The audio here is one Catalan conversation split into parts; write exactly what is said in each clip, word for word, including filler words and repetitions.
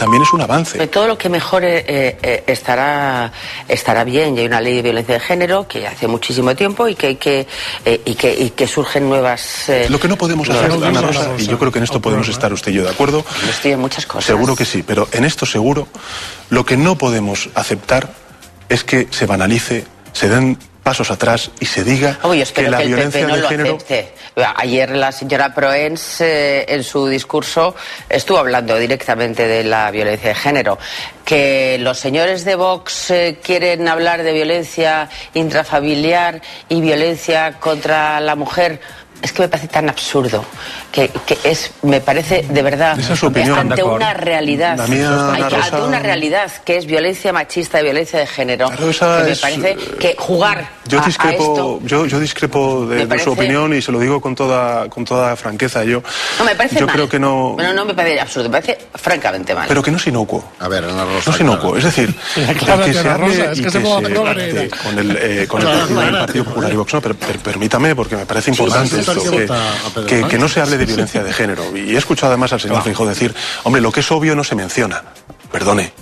también es un avance. Todo lo que mejore eh, eh, estará estará bien. Y hay una ley de violencia de género que hace muchísimo tiempo y que, que, eh, y que, y que surgen nuevas... Eh, lo que no podemos hacer, Ana Rosa, y yo creo que en esto podemos estar usted y yo de acuerdo. Yo estoy en muchas cosas. Seguro que sí, pero en esto seguro, lo que no podemos aceptar es que se banalice, se den pasos atrás y se diga oh, yo espero que la que el violencia P P no de lo género... acepte. Ayer la señora Proens eh, en su discurso estuvo hablando directamente de la violencia de género. Que los señores de Vox eh, quieren hablar de violencia intrafamiliar y violencia contra la mujer... Es que me parece tan absurdo, que, que es, me parece de verdad, esa es su opinión, ante una realidad, la mía, hay, Rosa... ante una realidad que es violencia machista y violencia de género, que me es... parece que jugar yo a, discrepo, a esto... Yo, yo discrepo de, parece... de su opinión y se lo digo con toda, con toda franqueza. Yo, no, me parece yo mal. creo que no... Bueno, no me parece absurdo, me parece francamente mal. Pero que no es inocuo. A ver, Ana Rosa. No es inocuo, es decir, claro, que se hable Rosa, es y que que se se pacte con el, eh, con el partido, el Partido Popular y Vox. No, pero, pero permítame, porque me parece importante sí, sí, esto, sí, que, sí, que, que no se hable de violencia de género. Y he escuchado además al señor claro. Feijóo decir, hombre, lo que es obvio no se menciona. Perdone,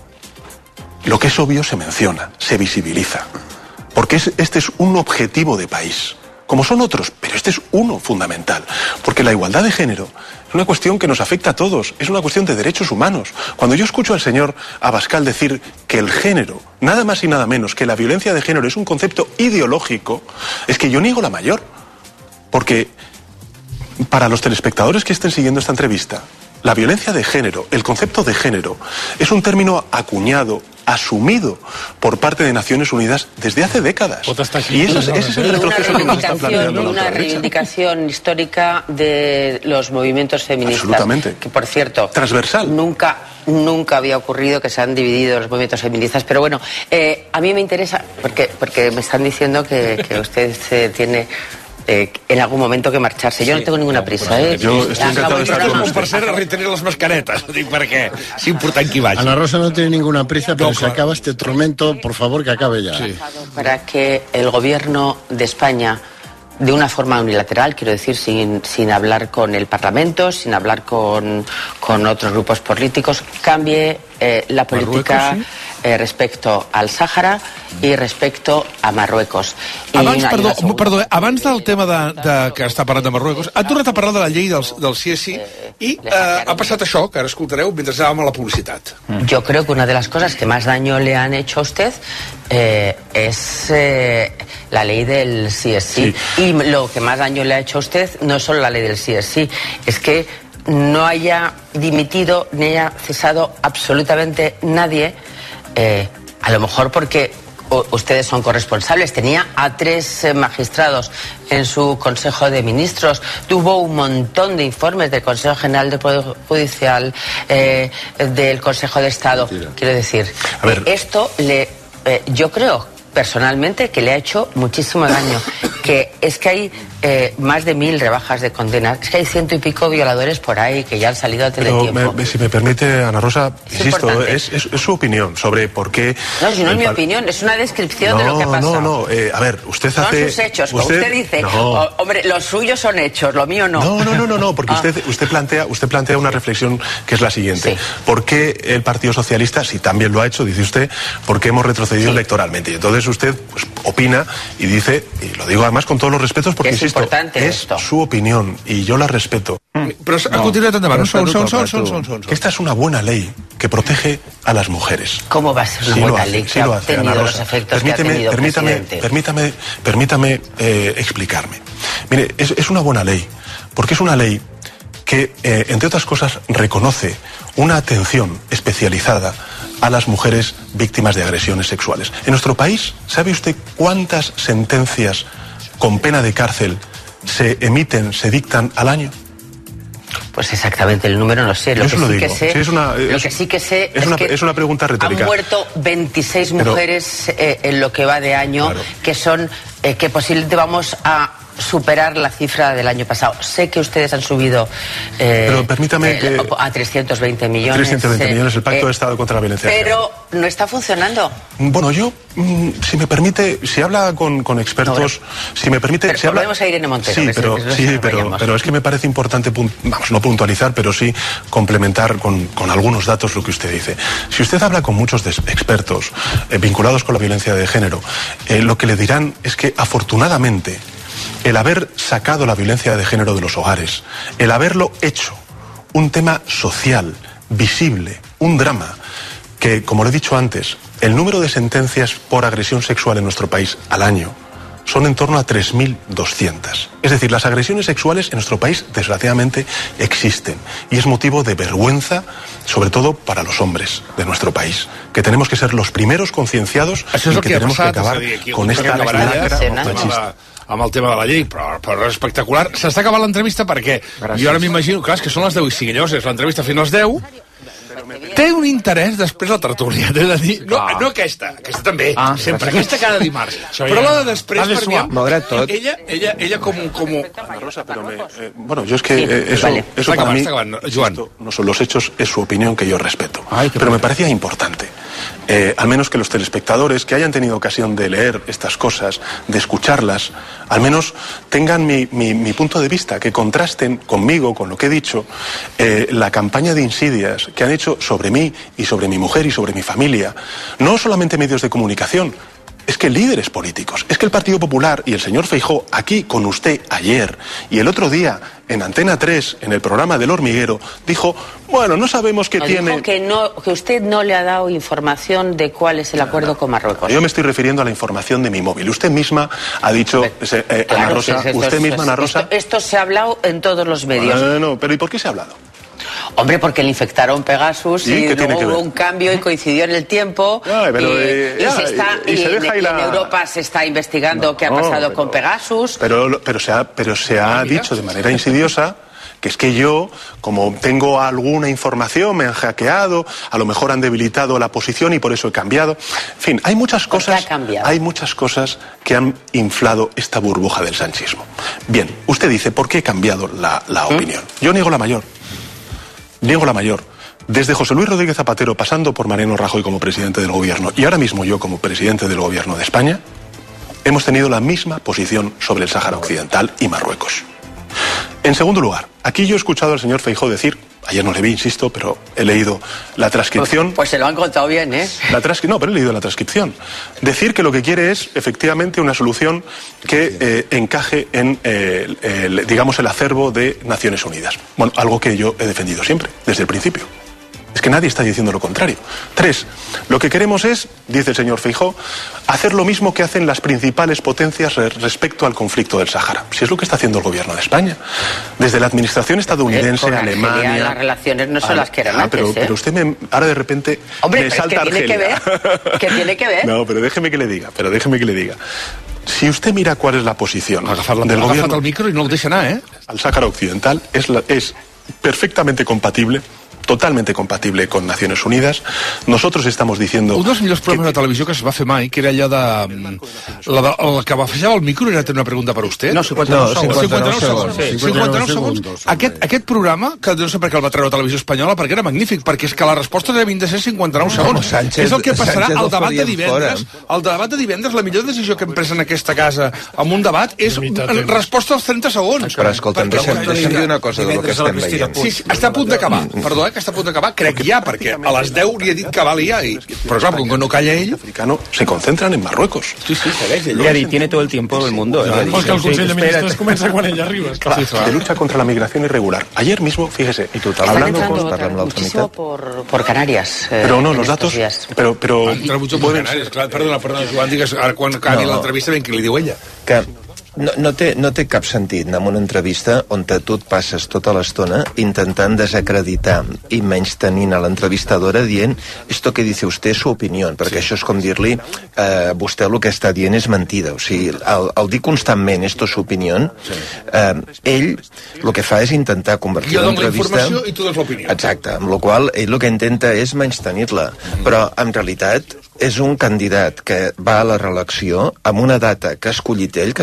lo que es obvio se menciona, se visibiliza. Porque es, este es un objetivo de país, como son otros, pero este es uno fundamental. Porque la igualdad de género es una cuestión que nos afecta a todos, es una cuestión de derechos humanos. Cuando yo escucho al señor Abascal decir que el género, nada más y nada menos que la violencia de género es un concepto ideológico, es que yo niego la mayor. Porque para los telespectadores que estén siguiendo esta entrevista, la violencia de género, el concepto de género, es un término acuñado, asumido por parte de Naciones Unidas desde hace décadas. Y ese es, ese es el retroceso que nos está planteando la una reivindicación histórica de los movimientos feministas. Absolutamente. Que, por cierto, transversal. Nunca, nunca había ocurrido que se han dividido los movimientos feministas. Pero bueno, eh, a mí me interesa, porque, porque me están diciendo que, que usted eh, tiene... Eh, en algún momento que marxar-se. Jo sí, no tengo ninguna prisa, eh? Jo estic encantat d'estar con usted. Per ser a retenir les mascaretes, dic perquè és important que vagi. Ana Rosa no tiene ninguna prisa, pero no, se acaba este tormento, por favor, que acabe ya. Sí. Para que el gobierno de España, de una forma unilateral, quiero decir, sin, sin hablar con el Parlamento, sin hablar con, con otros grupos políticos, cambie eh, la política Marruecos, sí? eh, respecto al Sáhara i respecto a Marruecos. I abans, una, perdó, segunda... perdó, abans del tema de, de, que està parlant de Marruecos, ha tornat a parlar de la llei del, del sí és sí i eh, ha passat això, que ara escoltareu mentre anàvem a la publicitat. Yo creo que una de las cosas que más daño le han hecho a usted eh, es eh, la ley del sí es sí. sí. Y lo que más daño le ha hecho a usted no es solo la ley del sí es sí, es que no haya dimitido ni haya cesado absolutamente nadie, eh, a lo mejor porque ustedes son corresponsables. Tenía a tres eh, magistrados en su Consejo de Ministros. Tuvo un montón de informes del Consejo General del Poder Judicial, eh, del Consejo de Estado. Mentira. Quiero decir, a ver. Eh, esto le, eh, yo creo personalmente que le ha hecho muchísimo daño. Que es que hay eh, más de mil rebajas de condenas. Es que hay ciento y pico violadores por ahí que ya han salido a teletiempo. Me, si me permite, Ana Rosa, es insisto, es, es, es su opinión sobre por qué... No, si no es mi opinión, es una descripción no, de lo que ha pasado. No, no, eh, a ver, usted hace... Son sus hechos, como usted, usted dice. No. Oh, hombre, los suyos son hechos, lo mío no. No, no, no, no, no porque ah. usted, usted, plantea, usted plantea una reflexión que es la siguiente. Sí. ¿Por qué el Partido Socialista, si también lo ha hecho, dice usted, por qué hemos retrocedido sí. electoralmente? Y entonces usted pues, opina y dice, y lo digo además con todos los respetos, porque es insisto, importante es esto. su opinión y yo la respeto. Però a continuació endavant, son, son, son, son, son, son. Que esta es una buena ley que protege a las mujeres. ¿Cómo va a ser una sí buena hace, ley que sí ha lo hace, tenido Ana los Rosa. efectos Permíteme, que ha tenido, permítame, presidente? Permítame, permítame eh, explicarme. Mire, es, es una buena ley, porque es una ley que, eh, entre otras cosas, reconoce una atención especializada a las mujeres víctimas de agresiones sexuales. En nuestro país, ¿sabe usted cuántas sentencias con pena de cárcel se emiten, se dictan al año? Pues exactamente el número no sé. Lo Eso que lo sí digo. que sé, sí, es una, es, lo que sí que sé es, es una, que es una pregunta retórica. Han muerto veintiséis mujeres Pero, eh, en lo que va de año, claro. que son eh, que posiblemente vamos a superar la cifra del año pasado. Sé que ustedes han subido eh, pero permítame eh, que a trescientos veinte millones. trescientos veinte millones, el Pacto eh, de Estado contra la Violencia de Género. Pero no está funcionando. Bueno, yo, mm, si me permite, si habla con, con expertos, no, si me permite... Pero si habla... volvemos a Irene Montero. Sí, que pero, es, que sí pero, pero es que me parece importante, vamos, no puntualizar, pero sí complementar con, con algunos datos lo que usted dice. Si usted habla con muchos expertos eh, vinculados con la violencia de género, eh, lo que le dirán es que afortunadamente el haber sacado la violencia de género de los hogares, el haberlo hecho un tema social, visible, un drama, que, como le he dicho antes, el número de sentencias por agresión sexual en nuestro país al año son en torno a tres mil doscientas. Es decir, las agresiones sexuales en nuestro país, desgraciadamente, existen. Y es motivo de vergüenza, sobre todo para los hombres de nuestro país, que tenemos que ser los primeros concienciados y que, que tenemos passat, que acabar dir, con esta lacra machista. Amb el tema de la llei, però, però és espectacular. S'està acabant l'entrevista perquè Gràcies. Jo ara m'imagino, clar, és que són les deu i cinc, llavors és l'entrevista fins a les deu. Té un interès després la tertúlia, t'he de dir. No, no aquesta, aquesta també, ah, sempre, gràcies. Aquesta cada dimarts. Però la de després, per mi, ella, ella, ella com... com... Ana Rosa, pero me, eh, bueno, yo es que eh, eso, vale. eso para mí, esto no son los hechos, es su opinión que yo respeto. Ay, pero me parecía importante. Eh, al menos que los telespectadores que hayan tenido ocasión de leer estas cosas, de escucharlas, al menos tengan mi, mi, mi punto de vista, que contrasten conmigo, con lo que he dicho, eh, la campaña de insidias que han hecho sobre mí y sobre mi mujer y sobre mi familia, no solamente medios de comunicación, es que líderes políticos, es que el Partido Popular y el señor Feijóo, aquí con usted ayer y el otro día en Antena tres, en el programa del Hormiguero, dijo, bueno, no sabemos qué no, tiene... Dijo que, no, que usted no le ha dado información de cuál es el acuerdo no, no. con Marruecos. Yo me estoy refiriendo a la información de mi móvil. Usted misma ha dicho, pero, eh, claro, Ana Rosa, sí, esto, usted misma, Ana Rosa... Esto, esto se ha hablado en todos los medios. No, no, pero ¿y por qué se ha hablado? Hombre, porque le infectaron Pegasus y, y luego hubo un cambio y coincidió en el tiempo. Ay, pero, y, eh, y, ya, se está, y, y, se y, deja y la... en Europa se está investigando no, qué ha pasado pero, con Pegasus. Pero, pero se ha, pero se ha dicho de manera insidiosa que es que yo, como tengo alguna información, me han hackeado, a lo mejor han debilitado la posición y por eso he cambiado. En fin, hay muchas cosas, hay muchas cosas que han inflado esta burbuja del sanchismo. Bien, usted dice, ¿por qué he cambiado la, la opinión? Yo niego la mayor. Niego la mayor. Desde José Luis Rodríguez Zapatero, pasando por Mariano Rajoy como presidente del gobierno y ahora mismo yo como presidente del gobierno de España, hemos tenido la misma posición sobre el Sáhara Occidental y Marruecos. En segundo lugar, aquí yo he escuchado al señor Feijóo decir, ayer no le vi, insisto, pero he leído la transcripción... Pues, pues se lo han contado bien, ¿eh? La transcri- no, pero he leído la transcripción. Decir que lo que quiere es, efectivamente, una solución que eh, encaje en, eh, el, digamos, el acervo de Naciones Unidas. Bueno, algo que yo he defendido siempre, desde el principio. Es que nadie está diciendo lo contrario. Tres, lo que queremos es, dice el señor Feijóo, hacer lo mismo que hacen las principales potencias respecto al conflicto del Sáhara. Si es lo que está haciendo el gobierno de España. Desde la administración estadounidense, eh, Alemania... Las relaciones no son ah, las que eran ah, antes, pero, ¿eh? pero usted me, ahora de repente Hombre, me salta es que tiene Argelia. Que ver, que tiene que ver. No, pero déjeme que le diga, pero déjeme que le diga. Si usted mira cuál es la posición agafar la, del gobierno... el micro y no lo deja nada, ¿eh? Al Sáhara Occidental es, la, es perfectamente compatible totalmente compatible con Naciones Unidas. Nosotros estamos diciendo... Un dels millors programes que... de televisió que es va fer mai, que era allò de... La, de, el que va fer el micro era tenir una pregunta per vostè. No, cinquanta-nou segons. cinquanta-nou segons. Sí. cinquanta-nou segons. Aquest, aquest programa, que no sé per què el va treure a Televisió Espanyola, perquè era magnífic, perquè és que la resposta devien de ser cinquanta-nou segons. Sánchez, és el que passarà Sánchez al debat de divendres. El debat de divendres, la millor decisió que hem pres en aquesta casa amb un debat és resposta als trenta segons. Però escolta'm, deixa'm dir una cosa de lo que estem veient. Sí, sí, està a punt d'acabar. Perdó, eh, que està a punt d'acabar. Crec ja, perquè a les deu li he dit que valia i... Però clar, com que no calla ell... Africano se concentran en Marruecos. Sí, sí, segueix. Ell tiene todo el tiempo del mundo. Porque el Consell de Ministres comença quan ell arriba. De lucha contra la migración irregular. Ayer mismo, fíjese, y tú hablando con muchísimo por, por Canarias. Eh, pero no, los datos... Pero, pero... Entra mucho por Canarias. Clar, perdona, perdona, Joan, digues, ara quan acabi no. l'entrevista ben que li diu ella. Que... No, no, té, no té cap sentit anar en una entrevista on tu et passes tota l'estona intentant desacreditar i menys tenint a l'entrevistadora dient esto que dice usted es su opinión, perquè sí. Això és com dir-li eh, vostè el que està dient és mentida, o sigui, el, el dir constantment esto es su opinión, sí. eh, ell el que fa és intentar convertir l'entrevista... Jo dono la informació i tu dones l'opinió. Exacte, amb la qual ell el que intenta és menys tenir-la, mm. però en realitat és un candidat que va a la reelecció amb una data que ha escollit ell, que se suposa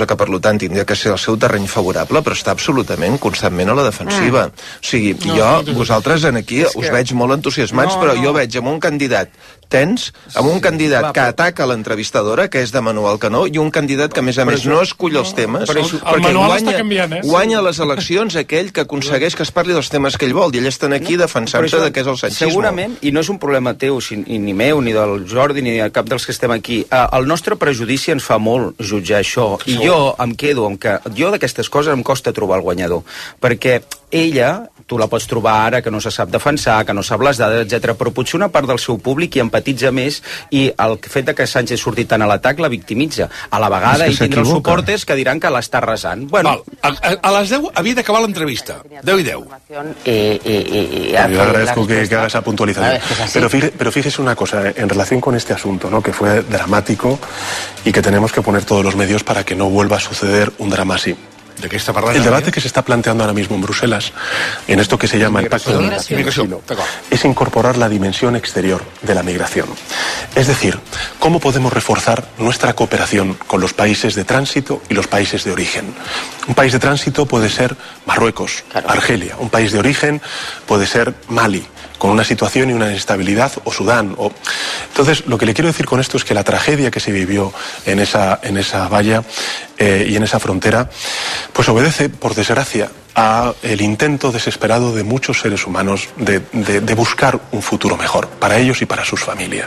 cosa que, per tant, tindria que ser el seu terreny favorable, però està absolutament, constantment a la defensiva. Mm. O sigui, no, jo, no, vosaltres en aquí us que... veig molt entusiasmats, no, però no. jo veig amb un candidat tens, amb un candidat que ataca l'entrevistadora, que és de Manuel Canó, i un candidat que, a més a més, no escull els temes, no, perquè guanya, canviant, eh? guanya les eleccions aquell que aconsegueix que es parli dels temes que ell vol, i ell estan aquí defensant-se de què és el sanchisme. Segurament, i no és un problema teu, ni meu, ni del Jordi, ni de cap dels que estem aquí, el nostre prejudici ens fa molt jutjar això, i jo em quedo amb que jo d'aquestes coses em costa trobar el guanyador, perquè ella, tu la pots trobar ara que no se sap defensar, que no sap les dades, etcètera, però potser una part del seu públic hi empatitza més i el fet de que Sánchez surti tant a l'atac la victimitza. A la vegada hi tindrà els suportes que diran que l'està resant. Bueno, Val, a, a les deu havia d'acabar l'entrevista. deu i deu. Y, y, y, Yo le agradezco que, que haga esa puntualización. Pero fíjese, pero fíjese una cosa, en relación con este asunto, ¿no?, que fue dramático y que tenemos que poner todos los medios para que no vuelva a suceder un drama así. ¿De qué está hablando? El debate que se está planteando ahora mismo en Bruselas, en esto que se llama el Pacto de Migración, es incorporar la dimensión exterior de la migración. Es decir, cómo podemos reforzar nuestra cooperación con los países de tránsito y los países de origen. Un país de tránsito puede ser Marruecos, Argelia. Un país de origen puede ser Mali, con una situación y una inestabilidad, o Sudán. O... Entonces, lo que le quiero decir con esto es que la tragedia que se vivió en esa, en esa valla eh, y en esa frontera, pues obedece, por desgracia, a el intento desesperado de muchos seres humanos de, de, de buscar un futuro mejor para ellos y para sus familias.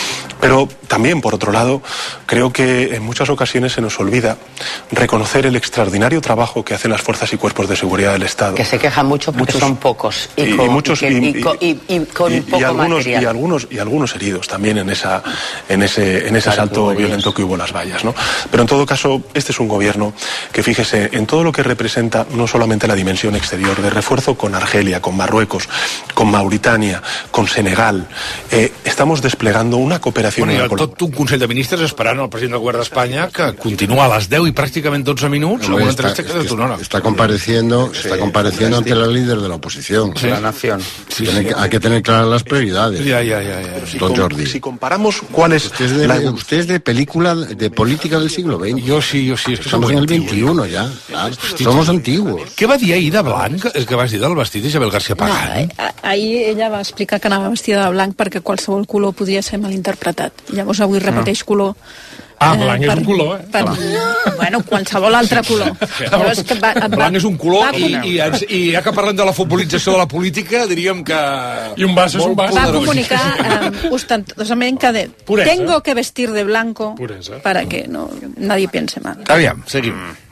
Pero también, por otro lado, creo que en muchas ocasiones se nos olvida reconocer el extraordinario trabajo que hacen las fuerzas y cuerpos de seguridad del Estado. Que se quejan mucho porque muchos, son pocos y, y, con, y, muchos, y, y, y, y, y con y, poco y algunos, material. Y algunos, y algunos heridos también en, esa, en ese, en ese asalto violento que hubo en las vallas, ¿no? Pero en todo caso, este es un gobierno que, fíjese, en todo lo que representa no solamente la dimensión exterior, de refuerzo con Argelia, con Marruecos, con Mauritania, con Senegal, eh, estamos desplegando una cooperación. Bueno, hi ha tot un Consell de Ministres esperant el president del Govern d'Espanya, que continua a les deu i pràcticament dotze minuts, no, amb una entrevista que és una hora. Está compareciendo, sí, está compareciendo ante la líder de la oposición. Sí. La nación. Sí, sí, sí. Hay que tener claras las prioridades. Ya, ya, ya, ya. Si Don com, Jordi. Si comparamos cuál es... Usted es de, la... usted es de película, de política del siglo veinte. Yo sí, yo sí. Es que estamos en el veintiuno ya. Claro, somos antiguos. Què va dir ahir de blanc? És que vas dir del vestit d'Isabel García Pagán? No, ahir ella va explicar que anava vestida de blanc perquè qualsevol color podia ser malinterpretat. Llavors avui repeteix color. Ah, blanc eh, per, és un color, eh? Per, bueno, qualsevol altre color. Llavors, que va, va, blanc és un color i, i, i ja que parlem de la futbolització de la política, diríem que... I un vas és un vas. Va comunicar eh, ostentosament que de, tengo que vestir de blanco Puresa. Para que no, nadie piense mal. Aviam, seguim.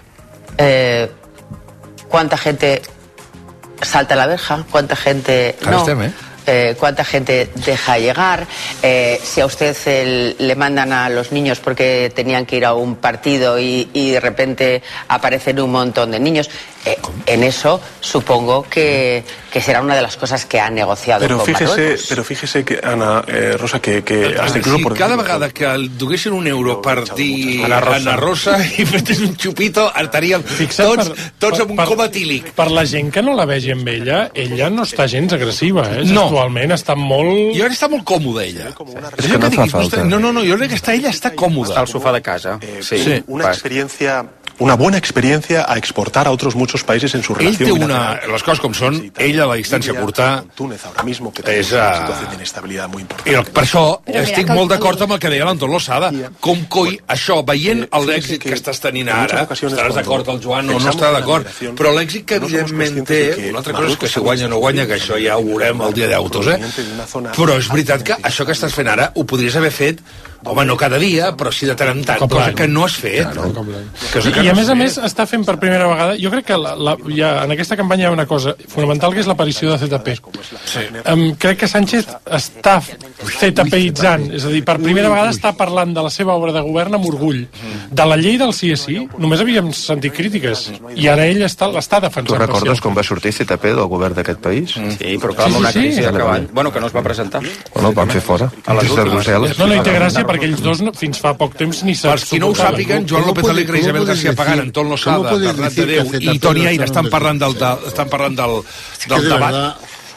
Eh, ¿Cuánta gente salta a la verja? ¿Cuánta gente no? Estem, eh? Eh, cuánta gente deja llegar, eh, si a usted el, le mandan a los niños porque tenían que ir a un partido y, y de repente aparecen un montón de niños. Eh, en eso supongo que, que será una de las cosas que ha negociado pero con fíjese, Marruecos. Però fíjese que, Ana, eh, Rosa, que, que hasta incluso... Si por cada vegada que el duguessin un euro per dir Ana Rosa, Ana Rosa i fetes un xupito, estaríem tots, per, tots amb un per, coma etílic. Per la gent que no la vegi amb ella, ella no està gens agressiva, eh? No. Actualment està molt... Jo crec que està molt còmoda, ella. És que no fa falta. No, no, no, jo crec que està, ella està còmoda. Està al sofà de casa. Eh, Sí. sí. Una experiencia... una buena experiencia a exportar a otros muchos países en su relación. Ell té una... Les coses com són, ell a la distància a portar... Túnez ahora mismo, que és una a... situació d'inestabilitat molt important. I per això Però estic mira, molt que... d'acord amb el que deia l'Anton Lozada. Com coi, això, veient l'èxit que estàs tenint ara, estaràs d'acord el Joan o no estarà d'acord, però l'èxit que evidentment té, una altra cosa és que si guanya o no guanya, que això ja ho veurem el dia d'autos, eh? Però és veritat que això que estàs fent ara ho podries haver fet, home, no cada dia, però sí de tant en tant, cosa que no has fet. I a més a més està fent per primera vegada, jo crec que la, la, ja, en aquesta campanya hi ha una cosa fonamental que és l'aparició de C T P. Sí. Um, crec que Sánchez està C T P-itzant, és a dir, per primera vegada està parlant de la seva obra de govern amb orgull. De la llei del sí és sí, només havíem sentit crítiques, i ara ell està, l'està defensant. Tu recordes com va sortir C T P del govern d'aquest país? Sí, però clar, amb una crisi sí, sí. acabant. Bueno, que no es va presentar. Bueno, el van fer fora. A les últimes. No, no hi té gràcia perquè ells dos no, fins fa poc temps ni saps. Per qui no ho sàpiguen, Joan López Alegre i Isabel García Pagán, Anton Lozada, Bernat de Déu i Toni Aire estan parlant del, del, estan parlant del, del debat.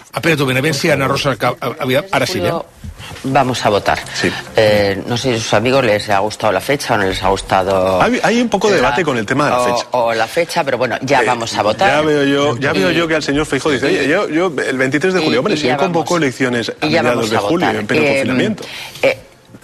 Espera, Benavent, Ana Rosa, ahora sí, ¿eh? Vamos a votar. Sí. Eh, no sé si a sus amigos les ha gustado la fecha o no les ha gustado... Hay, hay un poco de debate la, con el tema de la fecha. O, o la fecha, pero bueno, ya eh, vamos a votar. Ya veo yo, ya veo y, yo que al señor Feijóo dice, oye, yo, yo el veintitrés de julio, hombre, si él convocó vamos, elecciones a mediados de julio, en pleno eh, confinamiento. Eh,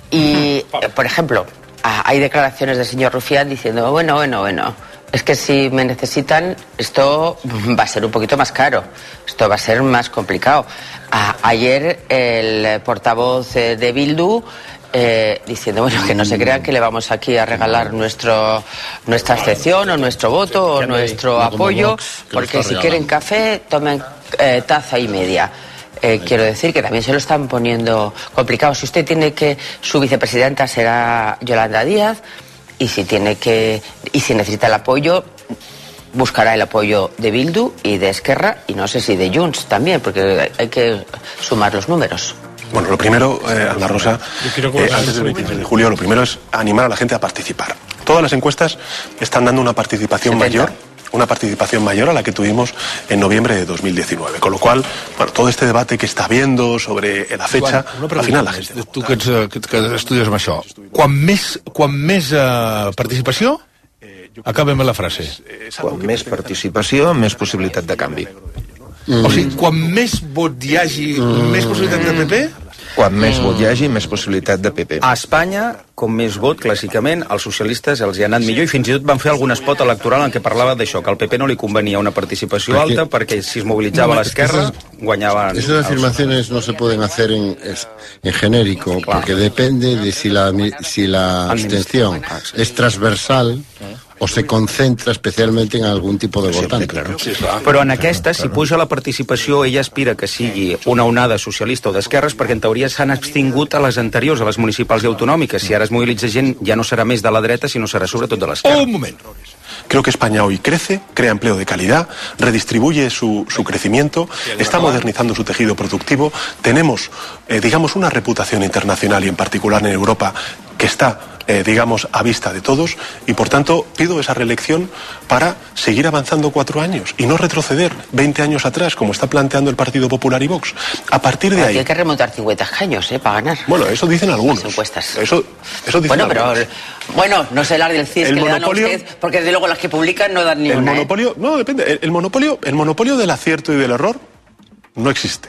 y, eh, por ejemplo, hay declaraciones del señor Rufián diciendo, bueno, bueno, bueno... Es que si me necesitan, esto va a ser un poquito más caro, esto va a ser más complicado. A, ayer el portavoz eh, de Bildu eh, diciendo, bueno, que no se crean que le vamos aquí a regalar nuestro nuestra abstención o nuestro voto o nuestro apoyo, porque si quieren café, tomen eh, taza y media. Eh, quiero decir que también se lo están poniendo complicado. Si usted tiene que, su vicepresidenta será Yolanda Díaz, y si tiene que y si necesita el apoyo, buscará el apoyo de Bildu y de Esquerra y no sé si de Junts también, porque hay que sumar los números. Bueno, lo primero, eh, Ana Rosa, eh, antes del veintitrés de julio, lo primero es animar a la gente a participar. Todas las encuestas están dando una participación setenta mayor, una participación mayor a la que tuvimos en noviembre de dos mil diecinueve. Con lo cual, bueno, todo este debate que està habiendo sobre la fecha, bueno, al final la gent... Tu que, ets, que, que estudies amb això, quan més, quan més uh, participació, acabem la frase. Quan més participació, més possibilitat de canvi. Mm. O sigui, quan més vot hi hagi, mm. més possibilitat de P P? Quan més vot hi hagi, més possibilitat de P P. A Espanya, com més vot, clàssicament, als socialistes els hi ha anat millor i fins i tot van fer algun espot electoral en què parlava d'això, que al P P no li convenia una participació perquè, alta perquè si es mobilitzava no, l'esquerra, guanyaven... Esas afirmaciones no se pueden hacer en, en genérico, claro, porque depende de si la, si la abstención es transversal o se concentra especialment en algun tipus de votant. Claro. Sí, però en aquesta, si puja la participació, ella aspira que sigui una onada socialista o d'esquerres, perquè en teoria s'han abstingut a les anteriors, a les municipals i autonòmiques. Si ara es mobilitza gent, ja no serà més de la dreta, sinó serà sobretot de l'esquerra. Un moment. Creo que España hoy crece, crea empleo de calidad, redistribuye su, su crecimiento, está modernizando su tejido productivo. Tenemos, eh, digamos, una reputación internacional y en particular en Europa que está, eh, digamos, a vista de todos y, por tanto, pido esa reelección para seguir avanzando cuatro años y no retroceder veinte años atrás, como está planteando el Partido Popular y Vox. A partir de ahí... Hay que remontar cincuenta años, ¿eh?, para ganar. Bueno, eso dicen algunos. Las encuestas. Eso, eso dicen bueno, algunos. Pero, bueno, no sé el del C I S el que monopolio, le dan a usted, porque desde luego las que publican no dan ni el una. El monopolio, ¿eh? No, depende. El, el, monopolio, el monopolio del acierto y del error no existe.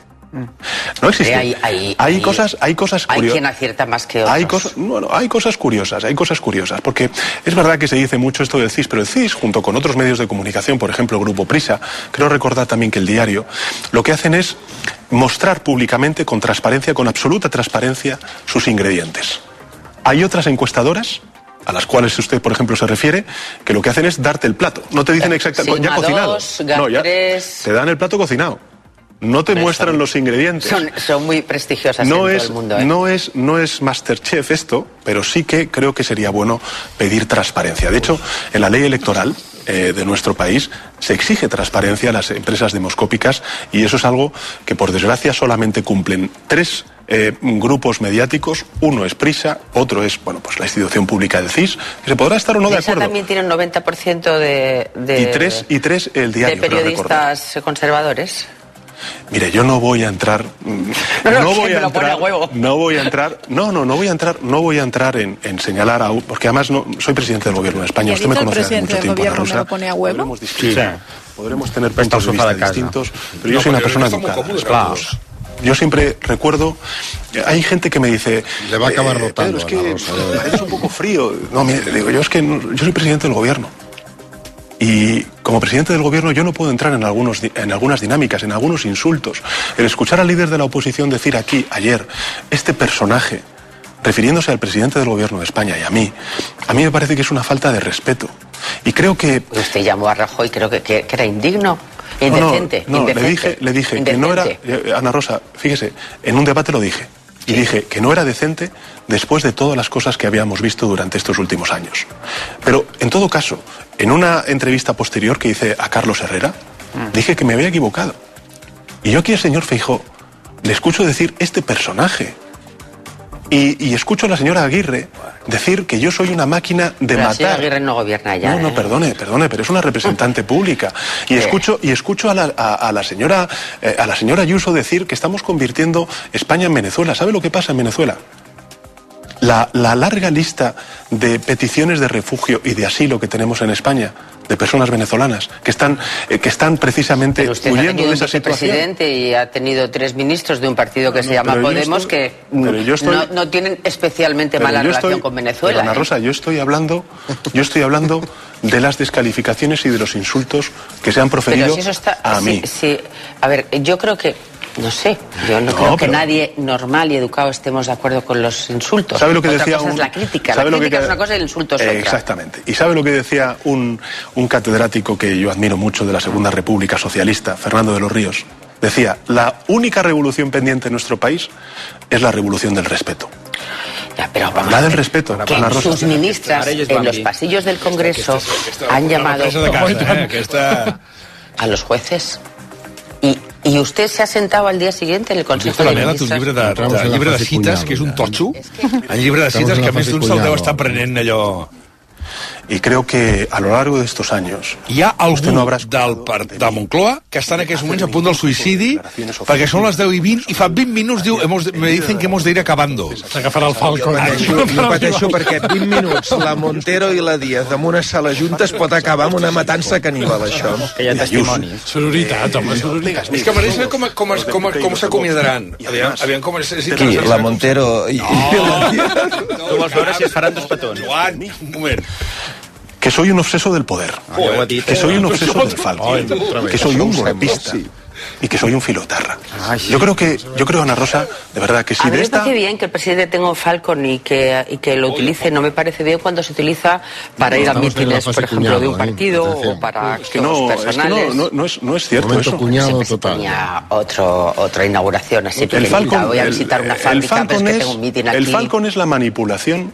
No existe. Eh, hay, hay, hay, hay cosas, hay cosas curiosas. Hay quien acierta más que otros. Hay cosas, bueno, hay cosas curiosas, hay cosas curiosas, porque es verdad que se dice mucho esto del C I S, pero el C I S, junto con otros medios de comunicación, por ejemplo, Grupo Prisa, creo recordar también que El Diario, lo que hacen es mostrar públicamente, con transparencia, con absoluta transparencia, sus ingredientes. Hay otras encuestadoras a las cuales usted, por ejemplo, se refiere, que lo que hacen es darte el plato. No te dicen exactamente, ya cocinado. No, ya te dan el plato cocinado. No te Pero muestran son, los ingredientes. Son, son muy prestigiosas no en es, todo el mundo. ¿eh? No es, no es Masterchef esto, pero sí que creo que sería bueno pedir transparencia. De hecho, en la ley electoral eh, de nuestro país se exige transparencia a las empresas demoscópicas y eso es algo que, por desgracia, solamente cumplen tres eh, grupos mediáticos. Uno es Prisa, otro es, bueno, pues la institución pública del C I S, que se podrá estar o no de acuerdo. También tiene un noventa por ciento de, de, y tres, y tres el diario, de periodistas conservadores. Mire, yo no voy a entrar, no, no, no voy a me lo pone entrar, a huevo. no voy a entrar, no, no, no voy a entrar, no voy a entrar en, en señalar a, porque además no soy presidente del gobierno de España. Usted me conoce hace mucho tiempo, Ana Rosa. ¿Me lo pone a huevo? Podremos discutir, sí. podremos tener puntos de vista de distintos, pero yo no, soy una persona educada. Claro. Yo siempre recuerdo, hay gente que me dice, le va a acabar eh, rotando. Pedro, es que es un poco frío. No, mire, digo, yo es que no, yo soy presidente del gobierno. Y como presidente del gobierno yo no puedo entrar en, algunos, en algunas dinámicas, en algunos insultos. El escuchar al líder de la oposición decir aquí, ayer, este personaje, refiriéndose al presidente del gobierno de España y a mí, a mí me parece que es una falta de respeto. Y creo que... Usted llamó a Rajoy, creo que, que, que era indigno, indecente. No, no, no indecente, le dije, le dije que no era... Ana Rosa, fíjese, en un debate lo dije. Y sí. dije que no era decente después de todas las cosas que habíamos visto durante estos últimos años. Pero, en todo caso, en una entrevista posterior que hice a Carlos Herrera, mm. dije que me había equivocado. Y yo aquí al señor Feijóo le escucho decir este personaje. Y, y escucho a la señora Aguirre decir que yo soy una máquina de pero matar. La señora Aguirre no gobierna ya. No, no, ¿eh? perdone, perdone, pero es una representante pública. Y escucho, y escucho a, la, a, a la señora eh, a la señora Ayuso decir que estamos convirtiendo España en Venezuela. ¿Sabe lo que pasa en Venezuela? La, la larga lista de peticiones de refugio y de asilo que tenemos en España, de personas venezolanas que están eh, que están precisamente pero usted huyendo ha tenido de esa un situación. Vicepresidente y ha tenido tres ministros de un partido que no, se llama Podemos estoy, que estoy, no, no tienen especialmente mala relación estoy, con Venezuela. Pero, Ana ¿eh? Rosa, yo estoy hablando, yo estoy hablando de las descalificaciones y de los insultos que se han proferido pero si eso está, a sí, mí. Sí, a ver, yo creo que no sé, yo no, no creo que pero... nadie normal y educado estemos de acuerdo con los insultos. ¿Sabe lo que otra decía cosa un... es la crítica. La ¿sabe lo crítica que... es una cosa y el insulto es otra. Exactamente. ¿Y sabe lo que decía un, un catedrático que yo admiro mucho de la Segunda República Socialista, Fernando de los Ríos? Decía, la única revolución pendiente en nuestro país es la revolución del respeto. Ya, pero vamos la del respeto, que Ana Rosa. sus ministras en los pasillos del Congreso han llamado de casa, eh, que está... a los jueces y, i vostè s'ha sentat al dia siguiente en el Consejo de Ministres. Un llibre de, de, de, llibre de cites, que és un totxo, un llibre de cites que a més d'un se'l deu estar prenent allò... Y creo que a lo largo de estos años... Hi ha algú no del, de Moncloa que està en aquests moments a punt del suïcidi perquè són les deu i vint i fa vint minuts diu hemos, me dicen que hemos de ir acabando. S'agafarà el Falcon. Jo, jo pateixo perquè vint minuts la Montero i la Díaz amb una sala junta es pot acabar amb una matança caníbal, això. Que hi ha testimonis. Sororitat, home, sororitat. És que m'agrada saber com, com, com, com s'acomiadaran. Aviam, aviam com és... és Qui? La Montero i... No. Tu vols veure si es faran dos petons. Joan, un moment. Que soy un obseso del poder, oh, que soy un obseso del Falcon, que soy un golpista y que soy un filotarra. Yo creo que, yo creo, Ana Rosa, de verdad, que si a mí de me esta... parece bien que el presidente tenga un Falcon y que, y que lo utilice. No me parece bien cuando se utiliza para ir a mítines, por ejemplo, de un partido o para es que no, personales. Es que no, no, no, es, no es cierto Momento eso. cuñado Se total. tenía otro, otra inauguración así El Falcon, voy a visitar el, una el fábrica, pero es Falcon que es, tengo un mitin aquí. el Falcon es la manipulación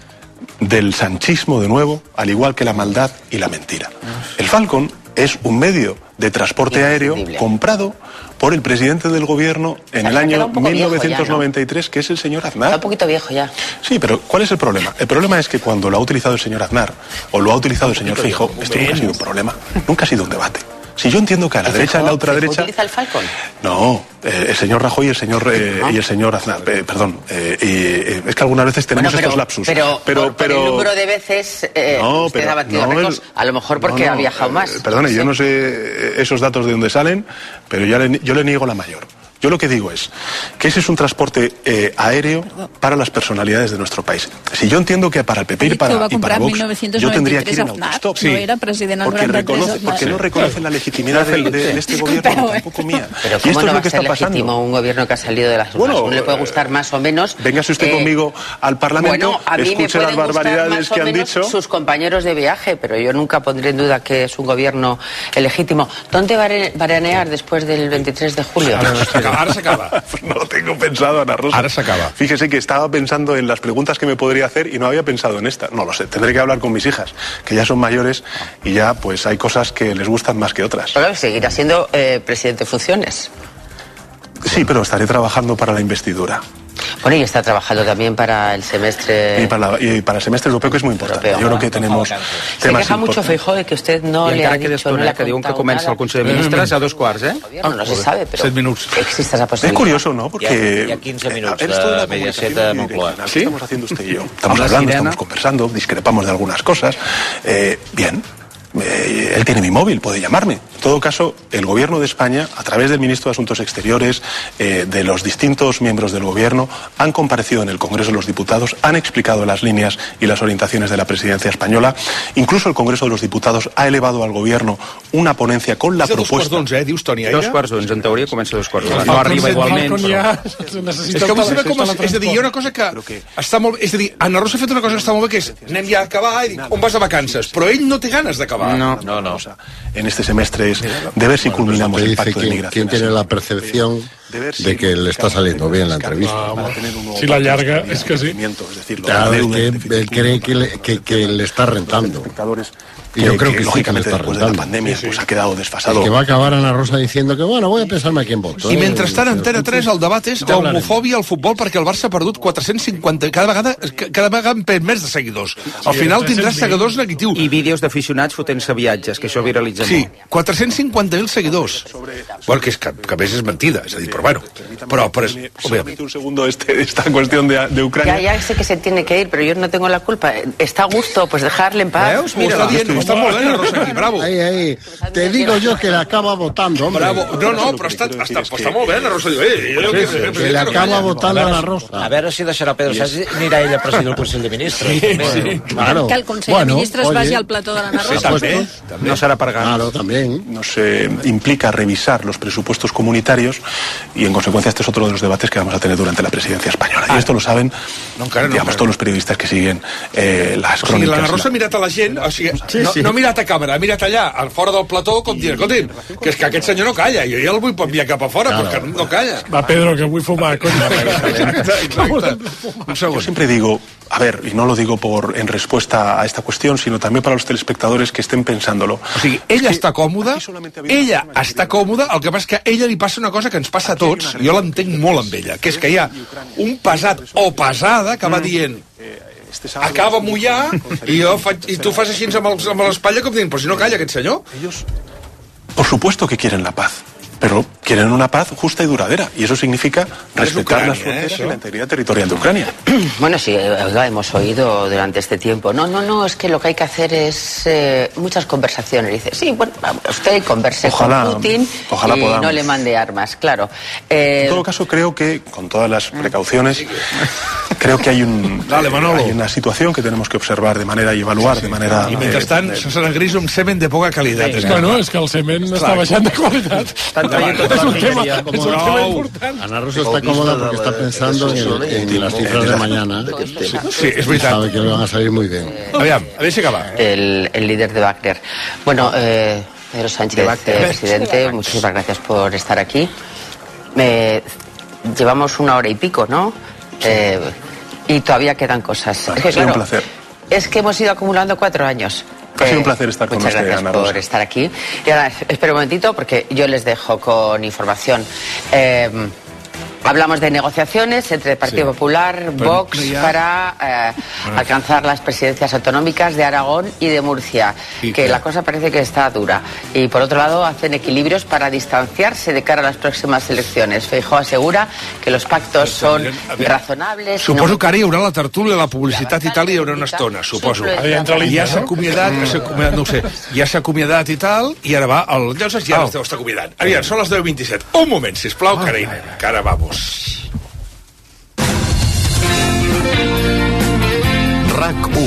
del sanchismo de nuevo, al igual que la maldad y la mentira. El Falcon es un medio de transporte aéreo comprado por el presidente del gobierno en el año mil novecientos noventa y tres, que es el señor Aznar. Está un poquito viejo ya. Sí, pero ¿cuál es el problema? El problema es que cuando lo ha utilizado el señor Aznar o lo ha utilizado el señor Feijóo, esto nunca ha sido un problema, nunca ha sido un debate. Si yo entiendo que a la derecha y a la ultraderecha... ¿Utiliza el Falcon? No, eh, el señor Rajoy y el señor eh, ¿no? y el señor Aznar, eh, perdón, eh, eh, es que algunas veces tenemos bueno, pero, estos lapsus. Pero, pero, por, pero por el número de veces eh, no, usted pero, ha batido no, récords, a lo mejor porque no, no, ha viajado más. Eh, perdone, sí. yo no sé esos datos de dónde salen, pero ya le, yo le niego la mayor. Yo lo que digo es que ese es un transporte eh, aéreo para las personalidades de nuestro país. Si yo entiendo que para el P P y para, y para Vox yo tendría que ir en autostop. Sí. No era president porque, reconoce, porque no reconocen la legitimidad de, de, de este gobierno, pero, tampoco mía. Pero y ¿cómo esto no es va lo que a ser está pasando. legítimo un gobierno que ha salido de las urnas? Bueno, no le puede gustar más o menos. Véngase usted eh, conmigo al Parlamento, bueno, a mí escuche me las barbaridades que han dicho. Sus compañeros de viaje, pero yo nunca pondré en duda que es un gobierno legítimo. ¿Dónde va a veranear después del veintitrés de julio? Ahora se acaba. No lo tengo pensado, Ana Rosa. Ahora se acaba. Fíjese que estaba pensando en las preguntas que me podría hacer y no había pensado en esta. No lo sé, tendré que hablar con mis hijas, que ya son mayores y ya pues hay cosas que les gustan más que otras. Bueno, seguirá siendo eh, presidente en funciones. Sí, pero estaré trabajando para la investidura. Bueno, y está trabajando también para el semestre... Y para, la, y para el semestre europeo, que es muy importante. Europeo, Yo creo que tenemos temas Se queja mucho importantes. Feijóo de que usted no I le ha que dicho, no le ha que diuen que comença nada. el Consell de Ministres a dos quarts, eh? No, no se sabe, pero Set minuts. existe esa posibilidad. Es curioso, ¿no? Porque... Hi ha quinze minuts eh, esto de la de Mediaset de Moncloa. ¿Sí? Estamos haciendo usted y yo. Estamos hablando, estamos conversando, discrepamos de algunas cosas. Eh, bien. Eh, él tiene mi móvil, puede llamarme. En todo caso, el Gobierno de España, a través del Ministro de Asuntos Exteriores, eh, de los distintos miembros del Gobierno, han comparecido en el Congreso de los Diputados, han explicado las líneas y las orientaciones de la presidencia española. Incluso el Congreso de los Diputados ha elevado al Gobierno una ponencia con la és de dos quarts propuesta... d'onze, eh, dius, Toni? Dos quarts d'onze, en teoria comença a dos quarts d'onze. No No arriba igualment, Falcon però... ja És necessita que vull saber el com... teletransport. És a dir, hi ha una cosa que, que... està molt... És a dir, Ana Rosa ha fet una cosa que està molt bé, que és anem ja a acabar i dic, on vas de vacances? Però ell no té ganes d'acabar. No. No, no. En este semestre es de ver si culminamos Te el dice pacto de quién, migración. quién tiene la percepción de que le está saliendo bien la entrevista. Ah, si la larga, es que sí. Claro, es que él cree que le, que, que le está rentando. Y yo creo que, que lógicamente sí que después de la pandemia pues ha quedado desfasado. El que va a acabar Ana Rosa diciendo que bueno, voy a pensarme a quién voto. I eh? mentrestant, Antena tres, el debat és homofòbia al futbol perquè el Barça ha perdut quatre-cents cinquanta... Cada vegada, cada vegada en perd més de seguidors. Al final tindràs seguidors negatius. I vídeos d'aficionats fotent-se viatges, que això viralitza sí, molt. quatre-cents cinquanta mil seguidors. Bueno, que, és, que, que a més és mentida, és a dir, però bueno. Però, però és, solamente un segundo este, esta cuestión de, de Ucrania. Ya, ya sé que se tiene que ir, pero yo no tengo la culpa. Está a gusto, pues dejarle en paz. Veus? Mira, està dient, està molt bé la Rosa aquí, bravo. Ahí, ahí. Te digo yo que le acaba votando, hombre. Bravo. No, no, però està, està, està molt bé la Rosa. Eh, jo sí, sí, que le acaba votando a la Rosa. A veure si deixarà Pedro Sánchez i anirà ella a presidir el Consell de Ministres. Sí, sí. Claro. Que el Consell bueno, de Ministres oye, vagi al plató de l'Anna Rosa. Sí, també, també. No serà per ganes. Claro, también. Nos eh, implica revisar los presupuestos comunitarios y, en consecuencia, este es otro de los debates que vamos a tener durante la presidencia española. Ah, y esto lo saben, no, encara, no, digamos, encara. todos los periodistas que siguen eh, las o crónicas. sigui, l'Anna Rosa ha mirat a la gent, o sigui, sí, no, sí. no ha mirat a càmera, ha mirat allà, al fora del plató, com dient, escolti'm, que és que aquest senyor no calla, jo ja el vull enviar cap a fora, claro. Perquè no calla. Va, Pedro, que vull fumar, coño. Yo siempre digo, a ver, y no lo digo por en respuesta a esta cuestión, sino también para los telespectadores que estén pensándolo. O sigui, ella es està còmoda, ella està còmoda, el que passa és que a ella li passa una cosa que ens passa a tots, jo l'entenc molt amb ella, que és que hi ha un pesat o pesada que va dient acaba mullar i, jo faig, i tu fas així amb l'espatlla com dient, però si no calla aquest senyor. Ellos, por supuesto que quieren la paz, pero quieren una paz justa y duradera, y eso significa respetar las fronteras y la integridad territorial de Ucrania. Bueno, sí, oiga, hemos oído durante este tiempo. No, no, no, es que lo que hay que hacer es eh, muchas conversaciones. Dice, sí, bueno, usted converse ojalá, con Putin ojalá y podamos. No le mande armas, claro. Eh, en todo caso, creo que, con todas las precauciones, creo que hay, un, Dale, hay una situación que tenemos que observar de manera y evaluar de manera... I mentrestant, eh, Susana Gris, un semen de poca qualitat. Sí, bueno, és que el semen Clar. està baixant de qualitat. Es un tema, es un tema importante. Ana Rosa está cómoda porque está pensando en, en las cifras de mañana. Sí, es verdad. Sabe que le van a salir muy bien. Aviam, a ver si acaba. El, el líder de Wagner. Bueno, eh, Pedro Sánchez, eh, presidente, muchísimas gracias por estar aquí. Eh, llevamos una hora y pico, ¿no? Eh, y todavía quedan cosas. Ha sido un placer. Es que hemos ido acumulando cuatro años. Ha sido un placer estar con Muchas usted, gracias Ana por Rosa. estar aquí. Y ahora, espera un momentito, porque yo les dejo con información. Eh, hablamos de negociaciones entre el Partido sí. Popular, Vox, ya... para eh, alcanzar las presidencias autonómicas de Aragón y de Murcia, y que, que la cosa parece que está dura. Y por otro lado, hacen equilibrios para distanciarse de cara a las próximas elecciones. Feijóo asegura que los pactos son razonables. Suposo no... que ara hi haurà la tertúlia, la publicitat i tal, i hi haurà una estona, suposo. Ja s'ha acomiadat, no ho sé, ja s'ha acomiadat i tal, i ara va, el Lloses ja oh. està acomiadant. Aviam, són les deu vint-i-set. Un moment, sisplau, que ara hi anem, que ara vamos. RAC u.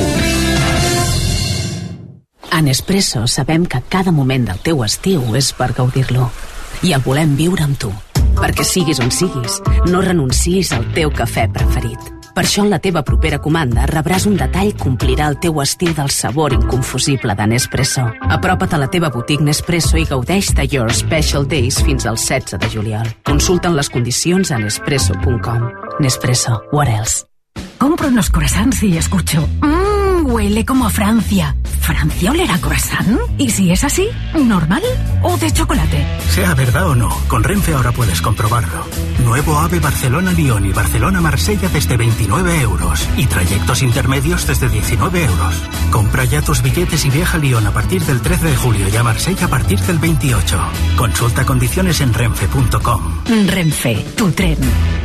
A Nespresso sabem que cada moment del teu estiu és per gaudir-lo. I el volem viure amb tu. Perquè siguis on siguis, no renuncis al teu cafè preferit. Per això en la teva propera comanda rebràs un detall que omplirà el teu estil del sabor inconfusible de Nespresso. Apropa't a la teva botiga Nespresso i gaudeix de Your Special Days fins al setze de juliol. Consulta'n les condicions a nespresso punt com. Nespresso, what else? Compro unos croissants y escucho... Mmm, huele como a Francia. ¿Francia olerá a croissant? ¿Y si es así, normal o de chocolate? Sea verdad o no, con Renfe ahora puedes comprobarlo. Nuevo AVE Barcelona-Lyon y Barcelona-Marsella desde veintinueve euros. Y trayectos intermedios desde diecinueve euros. Compra ya tus billetes y viaja a Lyon a partir del trece de julio y a Marsella a partir del veintiocho. Consulta condiciones en renfe punto com. Renfe, tu tren.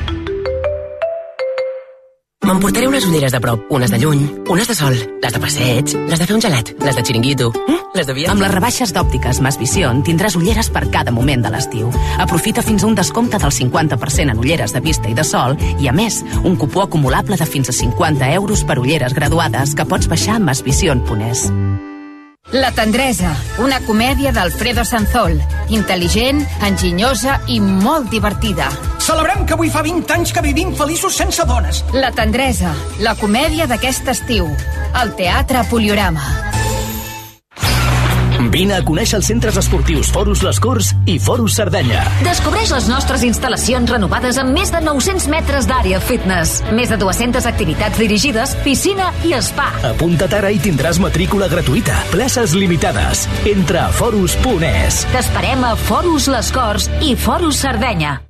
M'emportaré unes ulleres de prop, unes de lluny, unes de sol, les de passeig, les de fer un gelat, les de xiringuito, les de viatge. Amb les rebaixes d'òptiques Mas Vision tindràs ulleres per cada moment de l'estiu. Aprofita fins a un descompte del cinquanta per cent en ulleres de vista i de sol i, a més, un cupó acumulable de fins a cinquanta euros per ulleres graduades que pots baixar a masvision punt es. La tendresa, una comèdia d'Alfredo Sanzol. Intel·ligent, enginyosa i molt divertida. Celebrem que avui fa vint anys que vivim feliços sense dones. La tendresa, la comèdia d'aquest estiu. Al Teatre Poliorama. Vine a conèixer els centres esportius Forus Les Corts i Forus Sardenya. Descobreix les nostres instal·lacions renovades amb més de nou-cents metres d'àrea fitness, més de dues-centes activitats dirigides, piscina i spa. Apunta't ara i tindràs matrícula gratuïta. Places limitades. Entra a forus punt es. T'esperem a Forus Les Corts i Forus Sardenya.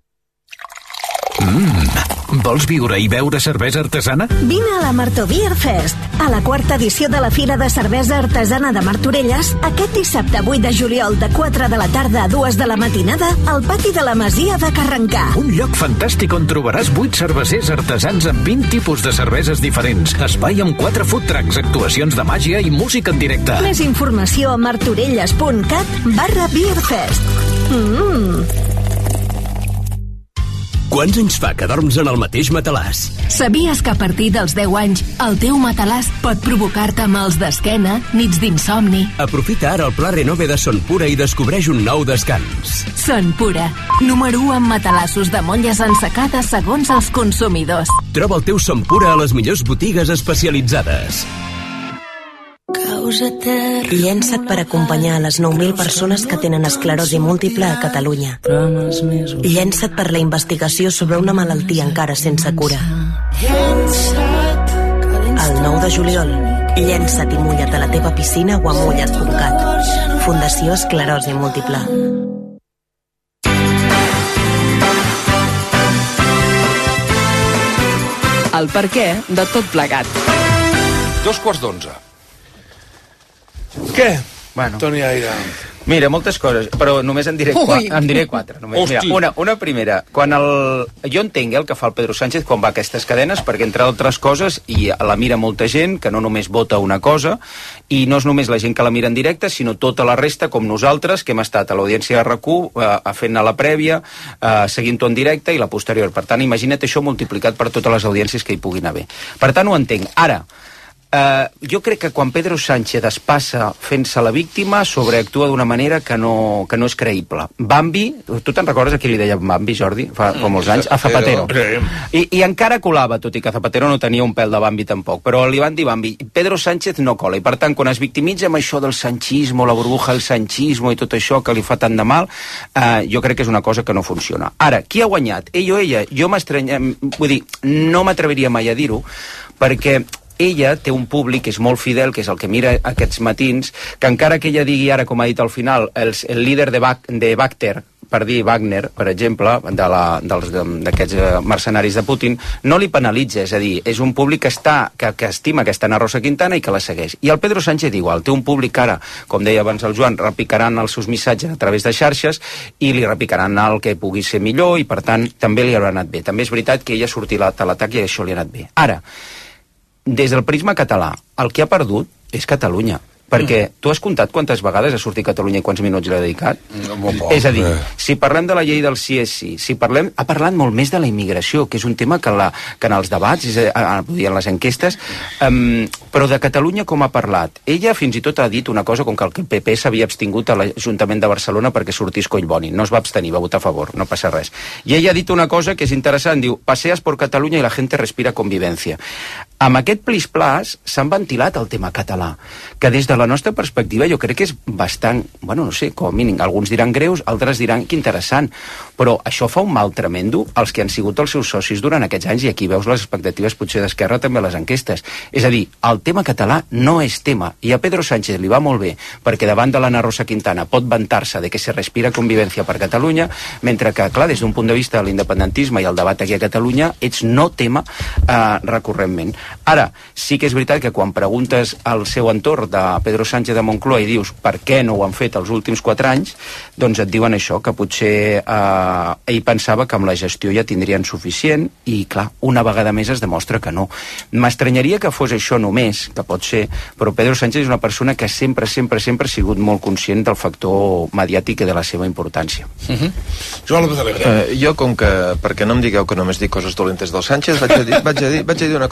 Mmm, vols viure i beure cervesa artesana? Vine a la Marto Beer Fest, a la quarta edició de la Fira de Cervesa Artesana de Martorelles, aquest dissabte vuit de juliol de quatre de la tarda a dues de la matinada al pati de la Masia de Carrencà. Un lloc fantàstic on trobaràs vuit cervesers artesans amb vint tipus de cerveses diferents, espai amb quatre food trucks, actuacions de màgia i música en directe. Més informació a martorelles punt cat barra Beer Fest. Mmm... Quants anys fa que dorms en el mateix matalàs? Sabies que a partir dels deu anys el teu matalàs pot provocar-te mals d'esquena, nits d'insomni? Aprofita ara el Pla Renove de Son Pura i descobreix un nou descans. Son Pura, número u en matalassos de molles ensecades segons els consumidors. Troba el teu Son Pura a les millors botigues especialitzades. Llença't per acompanyar a les nou mil persones que tenen esclerosi múltiple a Catalunya. Llença't per la investigació sobre una malaltia encara sense cura. El nou de juliol, llença't i mulla't a la teva piscina o a mulla't punt cat. Fundació Esclerosi Múltiple. El perquè de tot plegat. Dos quarts d'onze. Què? Bueno. Toni Aire. Mira, moltes coses, però només en diré, qua, en diré quatre. Només. Mira, una, una primera, quan el, jo entenc el que fa el Pedro Sánchez quan va a aquestes cadenes, perquè entre altres coses, i la mira molta gent, que no només vota una cosa, i no és només la gent que la mira en directe, sinó tota la resta, com nosaltres, que hem estat a l'audiència de RAC u, eh, fent a la prèvia, eh, seguint-ho en directe, i la posterior. Per tant, imagina't això multiplicat per totes les audiències que hi puguin haver. Per tant, ho entenc. Ara, Uh, jo crec que quan Pedro Sánchez es passa fent-se la víctima, sobreactua d'una manera que no, que no és creïble. Bambi, tu te'n recordes a qui li deia Bambi, Jordi, fa, fa molts anys? A Zapatero. I, I encara colava, tot i que Zapatero no tenia un pèl de Bambi tampoc, però li van dir Bambi. Pedro Sánchez no cola, i per tant, quan es victimitza amb això del sanchismo, la burbuja del sanchismo i tot això que li fa tant de mal, uh, jo crec que és una cosa que no funciona. Ara, qui ha guanyat? Ell o ella? Jo m'estranya... Vull dir, no m'atreviria mai a dir-ho, perquè ella té un públic que és molt fidel, que és el que mira aquests matins, que encara que ella digui ara, com ha dit al final, el, el líder de, Bach, de Bacter, per dir Wagner, per exemple, d'aquests mercenaris de Putin, no li penalitza, és a dir, és un públic que, està, que, que estima aquesta Ana Rosa Quintana i que la segueix. I el Pedro Sánchez igual, té un públic ara, com deia abans el Joan, repicaran els seus missatges a través de xarxes i li repicaran el que pugui ser millor i, per tant, també li haurà anat bé. També és veritat que ella ha sortit a l'atac i això li ha anat bé. Ara, des del prisma català, el que ha perdut és Catalunya. Perquè tu has comptat quantes vegades ha sortit Catalunya i quants minuts l'ha dedicat? No, és a dir, si parlem de la llei del sí és sí, si parlem, ha parlat molt més de la immigració, que és un tema que, la, que en els debats, és a, dir, en les enquestes, um, però de Catalunya com ha parlat? Ella fins i tot ha dit una cosa com que el P P s'havia abstingut a l'Ajuntament de Barcelona perquè sortís Collboni. No es va abstenir, va votar a favor, no passa res. I ella ha dit una cosa que és interessant, diu, paseas por Catalunya i la gente respira convivència. Amb aquest plis-plas s'han ventilat el tema català, que des de la nostra perspectiva jo crec que és bastant, bueno, no sé, com a mínim, alguns diran greus, altres diran que interessant, però això fa un mal tremendo als que han sigut els seus socis durant aquests anys, i aquí veus les expectatives potser d'Esquerra també a les enquestes. És a dir, el tema català no és tema, i a Pedro Sánchez li va molt bé, perquè davant de l'Ana Rosa Quintana pot vantar-se de que se respira convivència per Catalunya, mentre que, clar, des d'un punt de vista de l'independentisme i el debat aquí a Catalunya, ets no tema eh, recurrentment. Ara, sí que és veritat que quan preguntes al seu entorn de Pedro Sánchez de Moncloa i dius per què no ho han fet els últims quatre anys, doncs et diuen això, que potser eh, ell pensava que amb la gestió ja tindrien suficient i, clar, una vegada més es demostra que no. M'estranyaria que fos això només, que pot ser, però Pedro Sánchez és una persona que sempre, sempre, sempre ha sigut molt conscient del factor mediàtic i de la seva importància. Uh-huh. Joan López Alegre. Uh, jo, com que, perquè no em digueu que només dic coses dolentes del Sánchez, vaig a dir, vaig a dir, vaig a dir una cosa bona.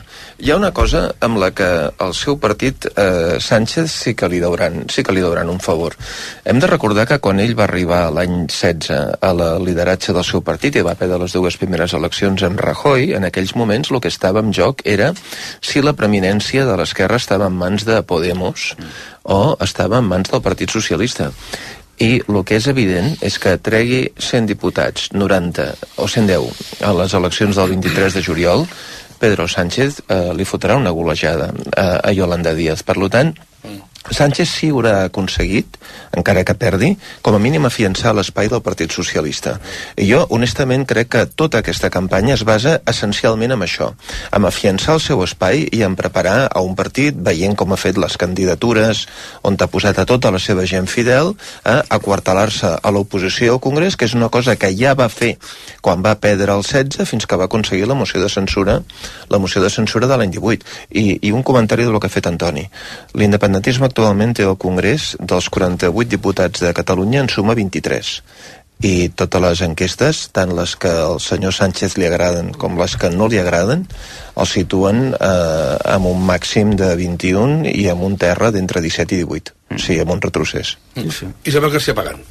Hi ha una cosa amb la que el seu partit, eh, Sánchez, sí que li deuran, sí que li deuran un favor. Hem de recordar que quan ell va arribar l'any setze a la lideratge del seu partit i va perdre les dues primeres eleccions amb Rajoy, en aquells moments el que estava en joc era si la preeminència de l'esquerra estava en mans de Podemos o estava en mans del Partit Socialista. I el que és evident és que tregui cent diputats, noranta o cent deu a les eleccions del vint-i-tres de juliol, Pedro Sánchez eh, li fotrà una golejada a, a Yolanda Díaz. Per tant, Sánchez sí haurà aconseguit, encara que perdi, com a mínim afiançar l'espai del Partit Socialista. I jo, honestament, crec que tota aquesta campanya es basa essencialment en això, en afiançar el seu espai i en preparar a un partit, veient com ha fet les candidatures, on ha posat a tota la seva gent fidel, a aquartelar-se a l'oposició al Congrés, que és una cosa que ja va fer quan va perdre el setze, fins que va aconseguir la moció de censura, la moció de censura de l'any divuit. I, i un comentari del que ha fet Antoni. L'independentisme actualment té al Congrés dels quaranta-vuit diputats de Catalunya en suma vint-i-tres. I totes les enquestes, tant les que al senyor Sánchez li agraden com les que no li agraden, el situen eh, amb un màxim de vint-i-un i amb un terra d'entre disset i divuit. Mm. Sí, amb un retrocés. Mm. Isabel García Pagán.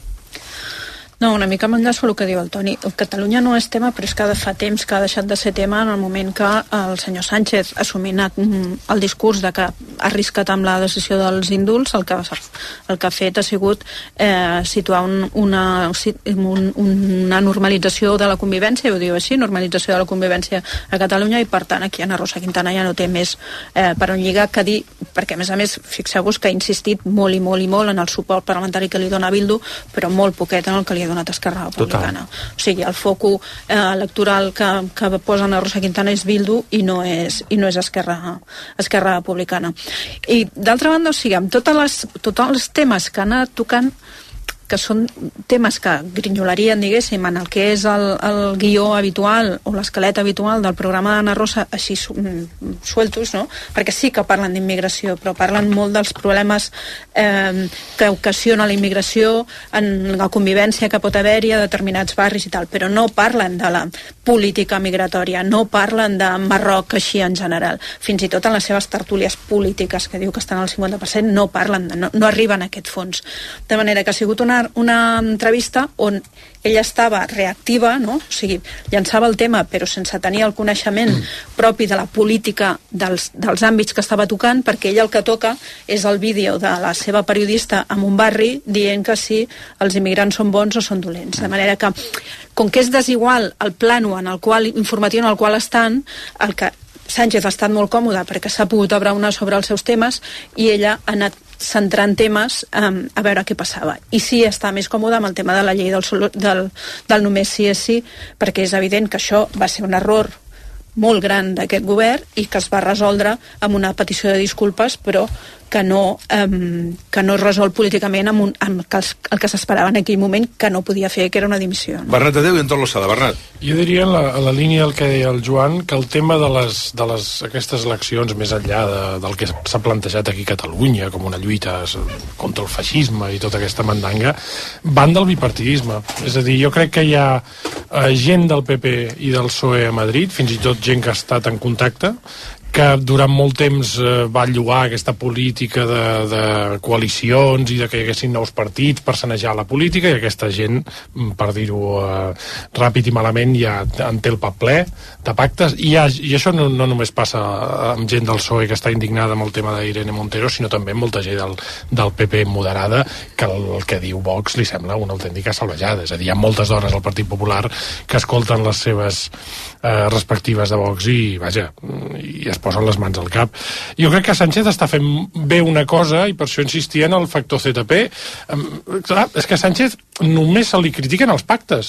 No, una mica m'enllaço el que diu el Toni. Catalunya no és tema, però és que fa temps que ha deixat de ser tema en el moment que el senyor Sánchez, assumint el discurs de que ha arriscat amb la decisió dels indults, el que, el que ha fet ha sigut eh, situar un, una, un, una normalització de la convivència, ho diu així, normalització de la convivència a Catalunya, i per tant aquí Ana Rosa Quintana ja no té més eh, per on lligar que dir, perquè a més a més fixeu-vos que ha insistit molt i molt i molt en el suport parlamentari que li dona Bildu, però molt poquet en el que li ha donat Esquerra Republicana. Total. O sigui, el foco eh, electoral que, que posa Ana Rosa Quintana és Bildu i no és, i no és Esquerra, Esquerra Republicana. I d'altra banda, o sigui, amb totes les, tots els temes que han anat tocant, que són temes que grinyolarien, diguéssim, en el que és el, el guió habitual o l'esquelet habitual del programa d'Anna Rosa, així su sueltos, no? Perquè sí que parlen d'immigració, però parlen molt dels problemes eh, que ocasiona la immigració en la convivència que pot haver-hi a determinats barris i tal, però no parlen de la política migratòria, no parlen de Marroc així en general. Fins i tot en les seves tertúlies polítiques, que diu que estan al cinquanta per cent, no parlen, no, no arriben a aquest fons. De manera que ha sigut una una entrevista on ella estava reactiva, no? O sigui, llançava el tema però sense tenir el coneixement propi de la política dels, dels àmbits que estava tocant, perquè ella el que toca és el vídeo de la seva periodista en un barri dient que si els immigrants són bons o són dolents. De manera que, com que és desigual el plano en el qual, informatiu en el qual estan, el que Sánchez ha estat molt còmode perquè s'ha pogut abraonar sobre els seus temes i ella ha anat centrant temes um, a veure què passava. I sí està més còmode amb el tema de la llei del, del, del només sí és sí, perquè és evident que això va ser un error molt gran d'aquest govern i que es va resoldre amb una petició de disculpes, però que no, um, que no es resol políticament amb, un, amb que els, el que s'esperava en aquell moment, que no podia fer, que era una dimissió. No? Bernat Adéu i Anton Losada. Bernat. Jo diria, en la, en la línia del que deia el Joan, que el tema de, les, de les, aquestes eleccions, més enllà de, del que s'ha plantejat aquí a Catalunya, com una lluita contra el feixisme i tota aquesta mandanga, van del bipartidisme. És a dir, jo crec que hi ha eh, gent del P P i del P S O E a Madrid, fins i tot gent que ha estat en contacte, que durant molt temps eh, va llogar aquesta política de, de coalicions i de que hi haguessin nous partits per sanejar la política, i aquesta gent, per dir-ho eh, ràpid i malament, ja en té el pap ple de pactes, i, ha, i això no, no només passa amb gent del P S O E que està indignada amb el tema d'Irene Montero, sinó també amb molta gent del, del P P moderada, que el, el que diu Vox li sembla una autèntica salvajada. És a dir, hi ha moltes dones al Partit Popular que escolten les seves eh, respectives de Vox i, vaja, i es posen les mans al cap. Jo crec que Sánchez està fent bé una cosa i per això insistia en el factor Z P. Um, clar, és que a Sánchez només se li critiquen els pactes.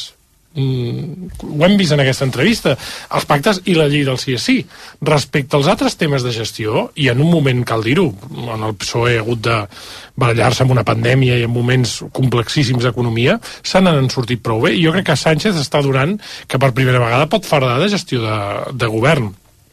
Mm, ho hem vist en aquesta entrevista, els pactes i la llei del sí és sí. Respecte als altres temes de gestió, i en un moment, cal dir-ho, en el P S O E ha hagut de barallar-se amb una pandèmia i en moments complexíssims d'economia, se n'han sortit prou bé, i jo crec que Sánchez està donant que per primera vegada pot fardar de gestió de, de govern.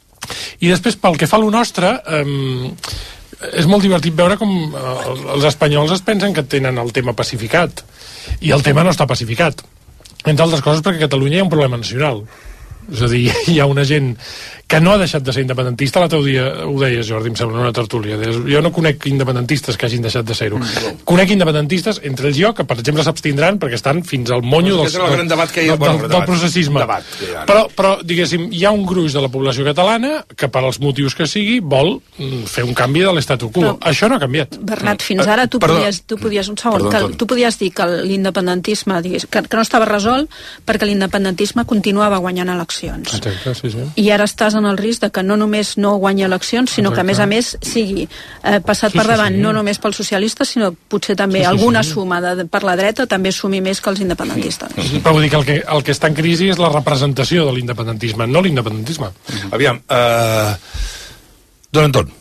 I després, pel que fa a lo nostre, eh, és molt divertit veure com eh, els espanyols es pensen que tenen el tema pacificat, i el tema no està pacificat, entre altres coses perquè a Catalunya hi ha un problema nacional. És a dir, hi ha una gent que no ha deixat de ser independentista. L'altre dia ho deies, Jordi, em sembla, en una tertúlia. Deies, jo no conec independentistes que hagin deixat de ser-ho. Mm. Conec independentistes, entre ells jo, que per exemple s'abstindran perquè estan fins al monyo del, del, del, del, del, del processisme. Debat, ja. però, però, diguéssim, hi ha un gruix de la població catalana que per als motius que sigui vol fer un canvi de l'estatu quo. Però, això no ha canviat. Bernat, fins ara tu, Perdó. podies, tu podies, un segon, Perdó, que, tu podies dir que l'independentisme, digués, que, que no estava resolt perquè l'independentisme continuava guanyant eleccions. Exacte, sí, sí. I ara estàs en el risc de que no només no guanyi eleccions, sinó Exacte. que a més a més sigui eh, passat sí, per davant sí, sí. no només pels socialistes, sinó potser també sí, sí, alguna sí. suma de, per la dreta també sumi més que els independentistes. Sí. Sí. Però vull dir que el, que el que està en crisi és la representació de l'independentisme, no l'independentisme. Mm-hmm. Aviam, uh, Don Anton.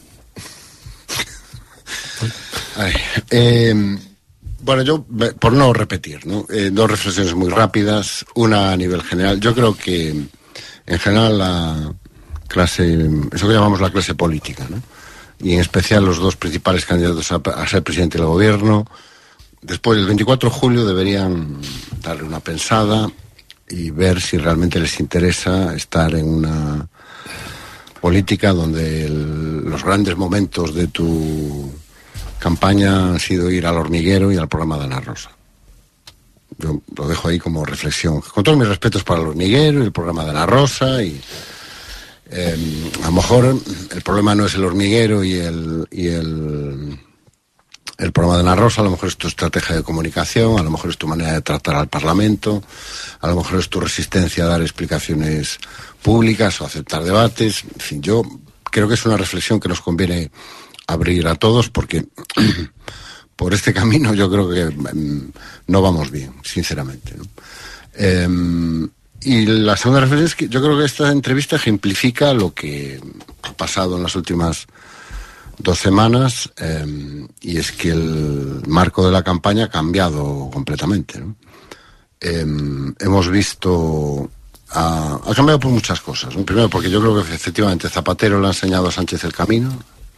Ay, eh, bueno, yo, por no repetir, ¿no? Eh, dos reflexiones muy rápidas, una a nivel general. Yo creo que en general la clase, eso que llamamos la clase política, ¿no? Y en especial los dos principales candidatos a, a ser presidente del gobierno, después del veinticuatro de julio deberían darle una pensada y ver si realmente les interesa estar en una política donde el, los grandes momentos de tu campaña han sido ir al hormiguero y al programa de Ana Rosa. Yo lo dejo ahí como reflexión. Con todos mis respetos para el hormiguero y el programa de Ana Rosa y Eh, a lo mejor el problema no es el hormiguero y el y el, el programa de Ana Rosa, a lo mejor es tu estrategia de comunicación, a lo mejor es tu manera de tratar al Parlamento, a lo mejor es tu resistencia a dar explicaciones públicas o aceptar debates. En fin, yo creo que es una reflexión que nos conviene abrir a todos porque por este camino yo creo que um, no vamos bien, sinceramente, ¿no? Eh, Y la segunda reflexión es que yo creo que esta entrevista ejemplifica lo que ha pasado en las últimas dos semanas eh, y es que el marco de la campaña ha cambiado completamente, ¿no? Eh, hemos visto... Ha, ha cambiado por muchas cosas, ¿no? Primero porque yo creo que efectivamente Zapatero le ha enseñado a Sánchez el camino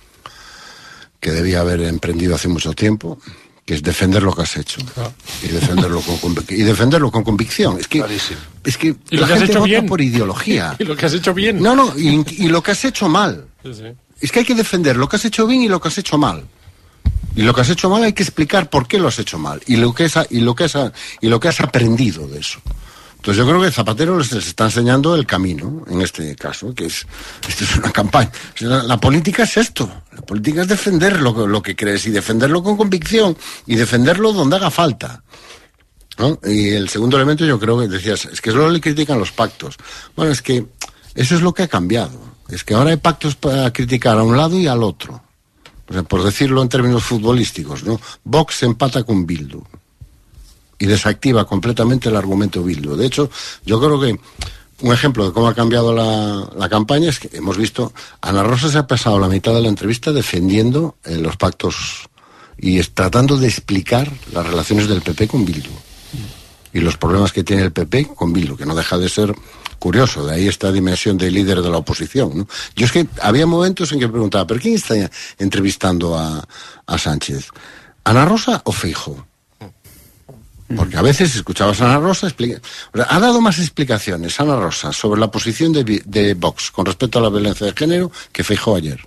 que debía haber emprendido hace mucho tiempo, que es defender lo que has hecho claro. y defenderlo con y defenderlo con convicción. Es que Clarísimo. es que ¿Y la lo que gente has hecho vota bien? por ideología. Y lo que has hecho bien. No, no, y, y lo que has hecho mal. Sí, sí. Es que hay que defender lo que has hecho bien y lo que has hecho mal. Y lo que has hecho mal hay que explicar por qué lo has hecho mal y lo que es y lo que has y lo que has aprendido de eso. Entonces yo creo que Zapatero les, les está enseñando el camino, en este caso, que es, esto es una campaña. La, la política es esto, la política es defender lo, lo que crees y defenderlo con convicción y defenderlo donde haga falta, ¿no? Y el segundo elemento yo creo que decías, es que solo le critican los pactos. Bueno, es que eso es lo que ha cambiado, es que ahora hay pactos para criticar a un lado y al otro. O sea, por decirlo en términos futbolísticos, ¿no? Vox empata con Bildu y desactiva completamente el argumento Bildu. De hecho, yo creo que un ejemplo de cómo ha cambiado la, la campaña es que hemos visto, Ana Rosa se ha pasado la mitad de la entrevista defendiendo eh, los pactos y es, tratando de explicar las relaciones del P P con Bildu y los problemas que tiene el P P con Bildu, que no deja de ser curioso, de ahí esta dimensión de líder de la oposición, ¿no? Yo es que había momentos en que preguntaba, ¿pero quién está entrevistando a, a Sánchez? ¿Ana Rosa o Feijóo? Porque a veces escuchabas a Ana Rosa, explica... o sea, ha dado más explicaciones Ana Rosa sobre la posición de, de Vox con respecto a la violencia de género que Feijóo ayer.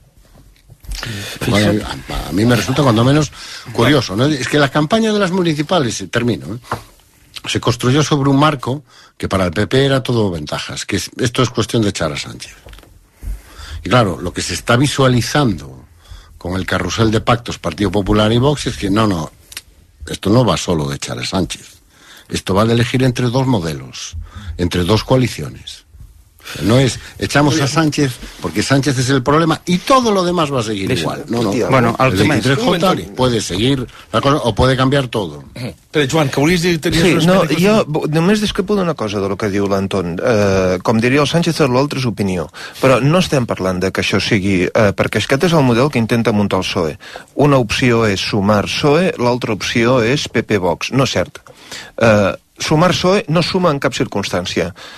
Bueno, a, a mí me resulta cuando menos curioso, ¿no? Es que la campaña de las municipales, termino, ¿eh? se construyó sobre un marco que para el P P era todo ventajas, que es, esto es cuestión de echar a Sánchez. Y claro, lo que se está visualizando con el carrusel de pactos Partido Popular y Vox es que no, no, esto no va solo de echar a Sánchez. Esto va de elegir entre dos modelos, entre dos coaliciones. No es echamos a Sánchez porque Sánchez es el problema y todo lo demás va a seguir Deixa, igual. No, no. Bueno, el, el veintitrés J puede seguir la cosa o puede canviar todo. Però, Joan, que volies dir... Sí, no, jo només discrepo d'una cosa de lo que diu l'Anton. Eh, com diria el Sánchez, l'altre és opinió. Però no estem parlant de que això sigui... Eh, perquè aquest és el model que intenta muntar el P S O E. Una opció és sumar P S O E, l'altra opció és P P Vox. No és cert. Eh, sumar P S O E no suma en cap circumstància.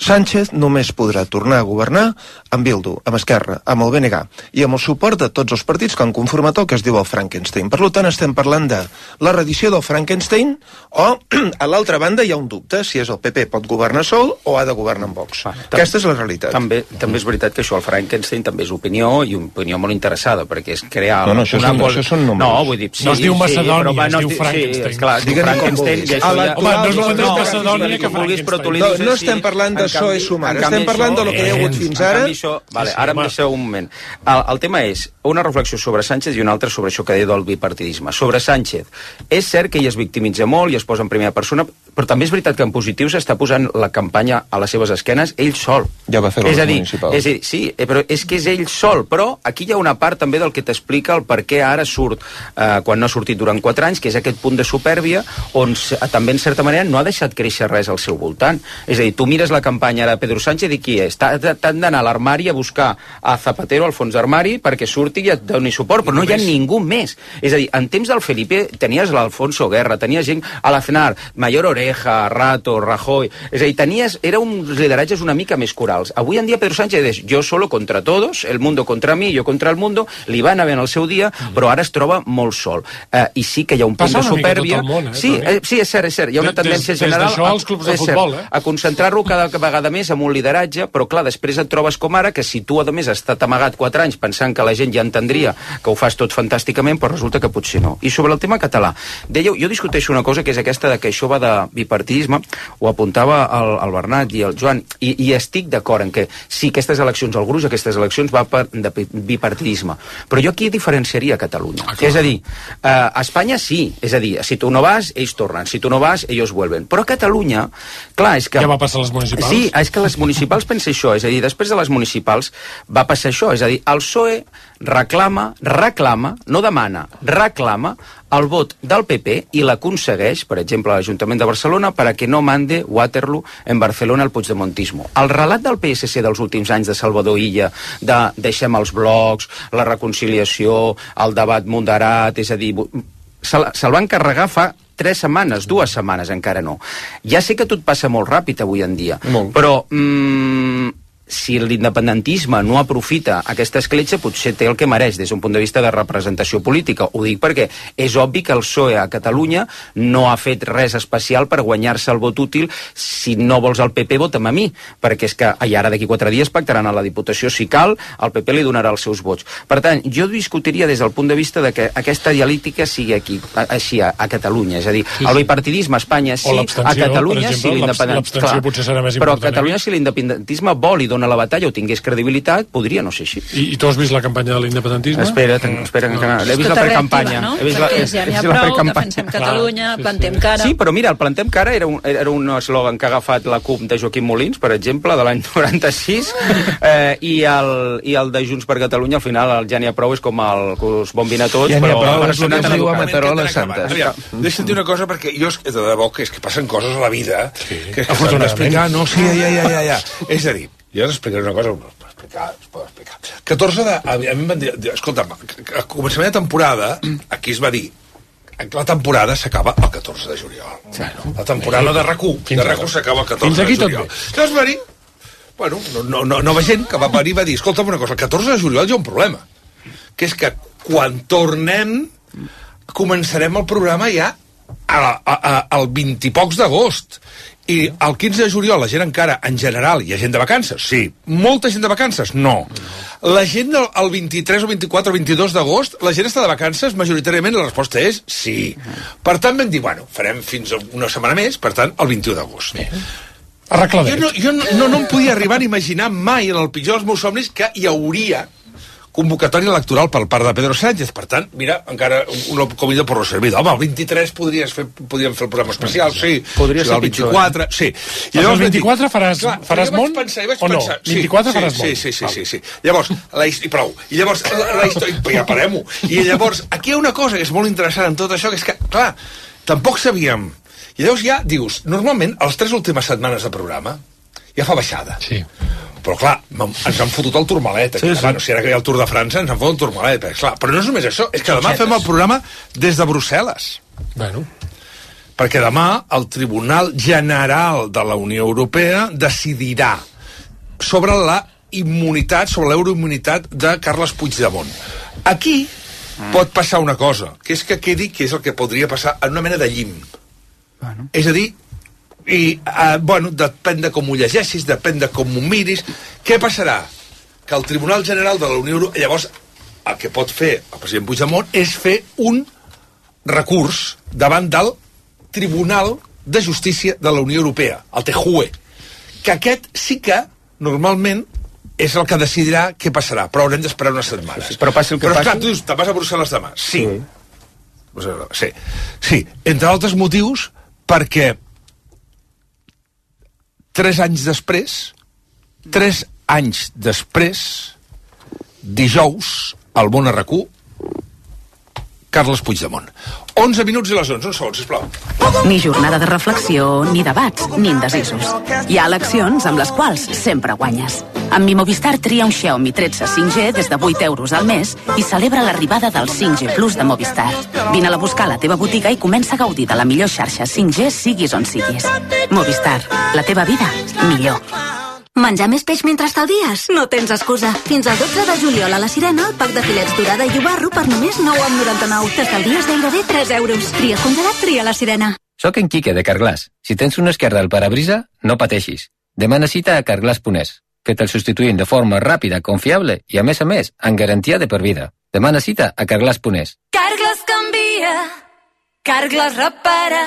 Sánchez només podrà tornar a governar amb Bildu, amb Esquerra, amb el B N G i amb el suport de tots els partits que han conformat el que es diu el Frankenstein. Per tant, estem parlant de la reedició del Frankenstein o, a l'altra banda, hi ha un dubte si és el P P pot governar sol o ha de governar amb Vox. Ah, Aquesta és la realitat. També, també és veritat que això, el Frankenstein, també és opinió, i una opinió molt interessada, perquè és crear... No, no, això, una són, vol... això són números. No, vull dir... Sí, no es diu Macedònia, sí, va, es no, diu Frankenstein. Sí, esclar, es diu Frankenstein. I Home, no és el mateix Macedònia que Frankenstein. No, no estem parlant de so és humà, estem parlant de lo que hi ha hagut fins ara. Això, vale, ara em deixeu un moment. El, el tema és una reflexió sobre Sánchez i una altra sobre això que deia del bipartidisme. Sobre Sánchez, és cert que ell es victimitza molt i es posa en primera persona, però també és veritat que en positiu s'està posant la campanya a les seves esquenes ell sol. Ja va fer les municipals. És a dir, sí, però és que és ell sol, però aquí hi ha una part també del que t'explica el per què ara surt, eh, quan no ha sortit durant quatre anys, que és aquest punt de supèrbia, on també, en certa manera, no ha deixat créixer res al seu voltant. És a dir, tu mires la campanya ara de Pedro Sánchez i qui és? T'han d'anar a l'armari a buscar a Zapatero al fons d'armari perquè surti i et doni suport, però no hi ha ningú més. És a dir, en temps del Felipe tenies l'Alfonso Guerra, tenies gent a l'Aznar, Mayor Oreja, Rato, Rajoy... És a dir, tenies... Era uns lideratges una mica més corals. Avui en dia Pedro Sánchez és jo solo contra todos, el mundo contra mi, jo contra el mundo, li va anar bé en el seu dia, però ara es troba molt sol. Eh, I sí que hi ha un punt de supèrbia. Món, eh, sí, eh, sí, és cert, és cert. Hi ha una tendència des, general des d'això als clubs de futbol, eh? a concentrar-lo cada vegada més en un lideratge, però clar, després et trobes com ara, que si tu a més has estat amagat quatre anys pensant que la gent ja entendria que ho fas tot fantàsticament, però resulta que potser no. I sobre el tema català, dèieu, jo discuteixo una cosa que és aquesta de que això va de bipartidisme, ho apuntava el, el Bernat i el Joan, i, i estic d'acord en que sí, aquestes eleccions, el gruix d'aquestes eleccions va per, de bipartidisme, però jo aquí diferenciaria Catalunya. Ah, és a dir, eh, a Espanya sí, és a dir, si tu no vas, ells tornen, si tu no vas, ells vuelven. Però a Catalunya, clar, és que... Ja va passar a les municipals? Sí, és que les municipals pensa això, és a dir, després de les municipals va passar això, és a dir, el P S O E reclama, reclama, no demana, reclama el vot del P P i l'aconsegueix, per exemple, a l'Ajuntament de Barcelona, per a que no mande Waterloo en Barcelona al Puigdemontismo. El relat del P S C dels últims anys de Salvador Illa, de deixem els blocs, la reconciliació, el debat moderat, és a dir, se'l se va encarregar fa tres setmanes, dues setmanes, encara no. Ja sé que tot passa molt ràpid avui en dia, molt. Però... Mm, si l'independentisme no aprofita aquesta escletxa, potser té el que mereix des d'un punt de vista de representació política. Ho dic perquè és obvi que el P S O E a Catalunya no ha fet res especial per guanyar-se el vot útil. Si no vols el P P, vota'm a mi, perquè és que i ara d'aquí quatre dies pactaran a la Diputació si cal, el P P li donarà els seus vots. Per tant, jo discutiria des del punt de vista de que aquesta dialèctica sigui aquí, així, a, a Catalunya. És a dir, sí, sí. El bipartidisme a Espanya sí, a Catalunya si l'independentisme... Però a Catalunya si l'independentisme vol i dona a la batalla o tingués credibilitat, podria no ser així. I, i tu has vist la campanya de l'independentisme? Espera, espera, no. no. He vist la precampanya. No? He vist la, ja n'hi ha prou, defensem Catalunya, clar, plantem cara... Sí, però mira, el plantem cara era un, era un eslògan que ha agafat la CUP de Joaquim Molins, per exemple, de l'any noranta-sis, eh, i, el, i el de Junts per Catalunya, al final, el ja n'hi ha prou és com el que us bombin a tots, ja però... Ja n'hi ha prou, és el que diu a Mataró les Santes. Deixa'm dir una cosa, perquè jo, de debò, que és que passen coses a la vida, sí, que, que s'han d'explicar, no, sí, ja, ja, ja, ja. És a dir, jo us explicaré una cosa, es pot explicar, es pot explicar. catorze de... A mi em van dir, escolta, a començament de temporada, aquí es va dir, la temporada s'acaba el catorze de juliol. Sí, no? La temporada de RAC u, de RAC u s'acaba el catorze de juliol. Llavors va dir, bueno, no, no, no, nova gent que va venir va dir, escolta'm una cosa, el catorze de juliol hi ha un problema, que és que quan tornem començarem el programa ja a, a, a, al vint i pocs d'agost. I el quinze de juliol la gent encara, en general, hi ha gent de vacances? Sí. Molta gent de vacances? No. La gent del, el vint-i-tres o vint-i-quatre o vint-i-dos d'agost, la gent està de vacances? Majoritàriament la resposta és sí. Per tant vam dir, bueno, farem fins a una setmana més, per tant, el vint-i-u d'agost. Arregladet. Jo, no, jo no, no, no em podia arribar a imaginar mai en el pitjor dels meus somnis que hi hauria convocatòria electoral per part de Pedro Sánchez. Per tant, mira, encara una comida por lo servido. Home, el vint-i-tres podries fer, podríem fer el programa especial, sí. Podria ser el vint-i-quatre, pitjor, eh? sí. I llavors, el vint-i-quatre faràs, clar, faràs món pensar, o no? Sí, vint-i-quatre sí, faràs sí, món. Sí, sí, sí, sí, sí. Llavors, la, i prou. I llavors, la, la història... Ja parem-ho. I llavors, aquí hi ha una cosa que és molt interessant en tot això, que és que, clar, tampoc sabíem. I llavors ja dius, normalment, a les tres últimes setmanes de programa, ja fa baixada. Sí. Però clar, ens han fotut el Tourmalet aquí. Sí, sí. Bueno, si ara que hi ha el Tour de França ens han fotut el Tourmalet, perquè, clar, però no és només això, és que demà fem el programa des de Brussel·les. Bueno. perquè demà el Tribunal General de la Unió Europea decidirà sobre la immunitat, sobre l'euroimmunitat de Carles Puigdemont. Aquí pot passar una cosa, que és que quedi, que és el que podria passar, en una mena de llim. Bueno. És a dir, i, eh, bueno, depèn de com ho llegeixis, depèn de com ho miris. Què passarà? Que el Tribunal General de la Unió Europea, llavors, el que pot fer el president Puigdemont és fer un recurs davant del Tribunal de Justícia de la Unió Europea, el T J U E, que aquest sí que, normalment, és el que decidirà què passarà, però haurem d'esperar unes setmanes. Sí, sí, però passi el que però, passi... Però, esclar, tu dius, te'n vas a Brussel·les demà. Sí. Sí. sí. Sí, entre altres motius, perquè tres anys després, tres anys després, dijous, al Món R Q, Carles Puigdemont. onze minuts i les onze, un segon, sisplau. Ni jornada de reflexió, ni debats, ni indecisos. Hi ha eleccions amb les quals sempre guanyes. Amb mi Movistar tria un Xiaomi tretze cinc G des de vuit euros al mes i celebra l'arribada del cinc G Plus de Movistar. Vine-la a buscar a la teva botiga i comença a gaudir de la millor xarxa cinc G siguis on siguis. Movistar, la teva vida, millor. Menjar més peix mentre estalvies? No tens excusa. Fins al dotze de juliol a la Sirena, el pack de filets dorada i ubarro per només nou coma noranta-nou. T'estalvies gairebé tres euros. Tries congelat, tria la Sirena. Soc en Quique, de Carglass. Si tens una esquerda al parabrisa, no pateixis. Demana cita a carglass punt es, que te'l substituïm de forma ràpida, confiable i, a més a més, amb garantia de per vida. Demana cita a carglass punt es. Carglass canvia. Carglass repara.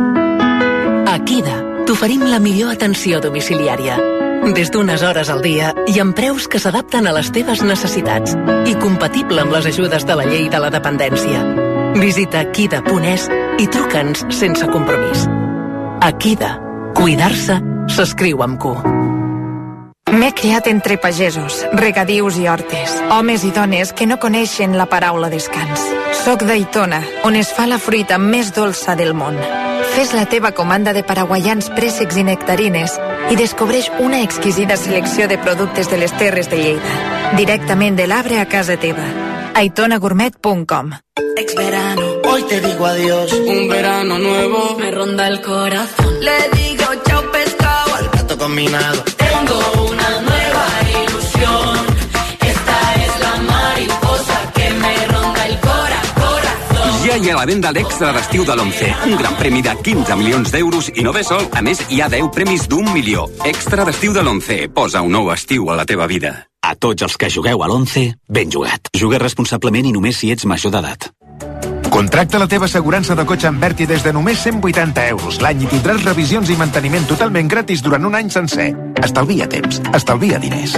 A Kida t'oferim la millor atenció domiciliària. Des d'unes hores al dia i amb preus que s'adapten a les teves necessitats i compatible amb les ajudes de la llei de la dependència. Visita kida punt es i truca'ns sense compromís. A Kida, cuidar-se s'escriu amb Q. M'he criat entre pagesos, regadius i hortes, homes i dones que no coneixen la paraula descans. Soc d'Aitona, on es fa la fruita més dolça del món. Fes la teva comanda de paraguaians, préssecs i nectarines i descobreix una exquisida selecció de productes de les terres de Lleida. Directament de l'arbre a casa teva. aitona gourmet punt com. Ex verano, hoy te digo adiós. Un verano nuevo me ronda el corazón. Le digo chao pescado al plato combinado. Tengo una nueva ilusión. Esta es la mariposa que me ronda el cora, corazón. Ja hi ha a la venda l'extra d'estiu de l'Once. Un gran premi de quinze milions d'euros i no ve sol. A més, hi ha deu premis d'un milió. Extra d'estiu de l'Once. Posa un nou estiu a la teva vida. A tots els que jugueu a l'Once, ben jugat. Juga responsablement i només si ets major d'edat. Contracta la teva assegurança de cotxe amb Berti des de només cent vuitanta euros l'any i tindràs revisions i manteniment totalment gratis durant un any sencer. Estalvia temps, estalvia diners.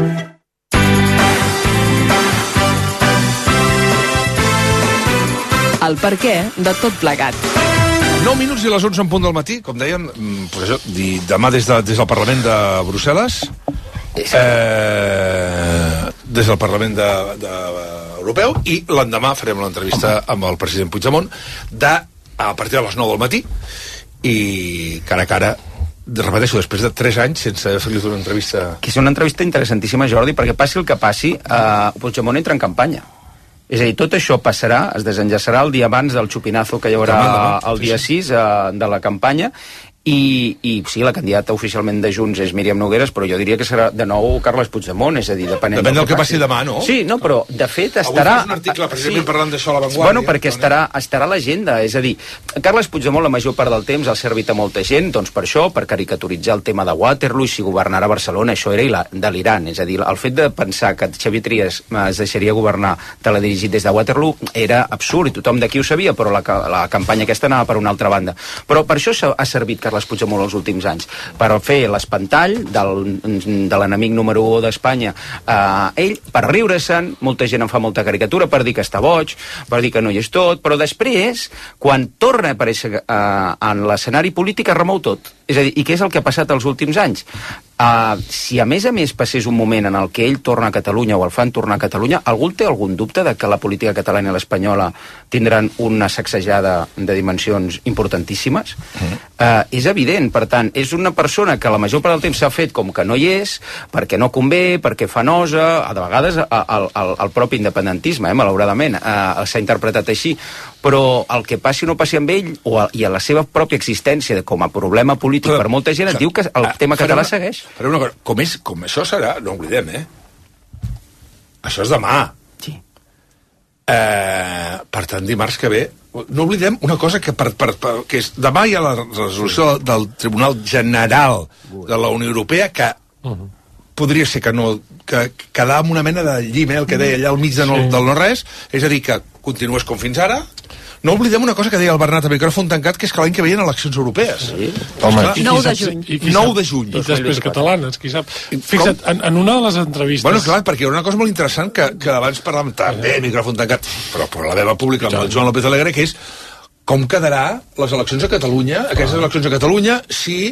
El per què de tot plegat. nou minuts i les onze en punt del matí, com dèiem, pues això, demà des, de, des del Parlament de Brussel·les, eh, des del Parlament de, de Europeu, i l'endemà farem l'entrevista amb el president Puigdemont de, a partir de les nou del matí, i cara a cara, repeteixo, després de tres anys sense fer-li una entrevista... Que és una entrevista interessantíssima, Jordi, perquè passi el que passi, eh, Puigdemont entra en campanya. És a dir, tot això passarà, es desenllaçarà el dia abans del xupinazo que hi haurà el dia sis eh, de la campanya, i, i sí, la candidata oficialment de Junts és Míriam Nogueras, però jo diria que serà de nou Carles Puigdemont, és a dir, depenent Depèn del que passi, passi demà, no? Sí, no, però de fet estarà... Avui fas un article precisament sí. parlant d'això a La Vanguardia. Bueno, perquè estarà, estarà a l'agenda, és a dir, Carles Puigdemont la major part del temps ha servit a molta gent, doncs per això, per caricaturitzar el tema de Waterloo, i si governarà Barcelona, això era delirant, és a dir, el fet de pensar que Xavier Trias es deixaria governar teledirigit des de Waterloo era absurd, i tothom d'aquí ho sabia, però la, la campanya aquesta anava per una altra banda. Però per això ha servit Carles Puigdemont els últims anys, per fer l'espantall del, de l'enemic número u d'Espanya a ell, per riure-se'n, molta gent en fa molta caricatura, per dir que està boig, per dir que no hi és tot, però després, quan torna a aparèixer eh, en l'escenari polític, es remou tot. És a dir, i què és el que ha passat els últims anys? Uh, si a més a més passés un moment en el que ell torna a Catalunya o el fan tornar a Catalunya, algú té algun dubte de que la política catalana i l'espanyola tindran una sacsejada de dimensions importantíssimes? Mm. Uh, és evident, per tant, és una persona que la major part del temps s'ha fet com que no hi és, perquè no convé, perquè fa nosa, a de vegades el, el, el propi independentisme, eh, malauradament, uh, s'ha interpretat així, però el que passi o no passi amb ell, o a, i a la seva pròpia existència com a problema polític però, per molta gent, et diu que el tema català una, segueix. Faré una cosa, com, és, com això serà, no oblidem, eh? Això és demà. Sí. Eh, per tant, dimarts que ve, no oblidem una cosa que, per, per, per, que és, demà hi ha la resolució del Tribunal General de la Unió Europea que uh-huh. podria ser que no que quedar amb una mena de llima, el que deia allà al mig de no, sí. del no-res, és a dir, que continues com fins ara. No oblidem una cosa que deia el Bernat a micròfon tancat, que és que l'any que ve hi ha eleccions europees. Sí. Home, nou de juny. nou de juny. I després catalanes, qui sap. Fixa't, en, en una de les entrevistes... Bueno, clar, perquè hi ha una cosa molt interessant que, que abans parlàvem també, a micròfon tancat, però per la meva pública, amb el Joan López Alegre, que és com quedarà les eleccions a Catalunya, aquestes eleccions a Catalunya, si...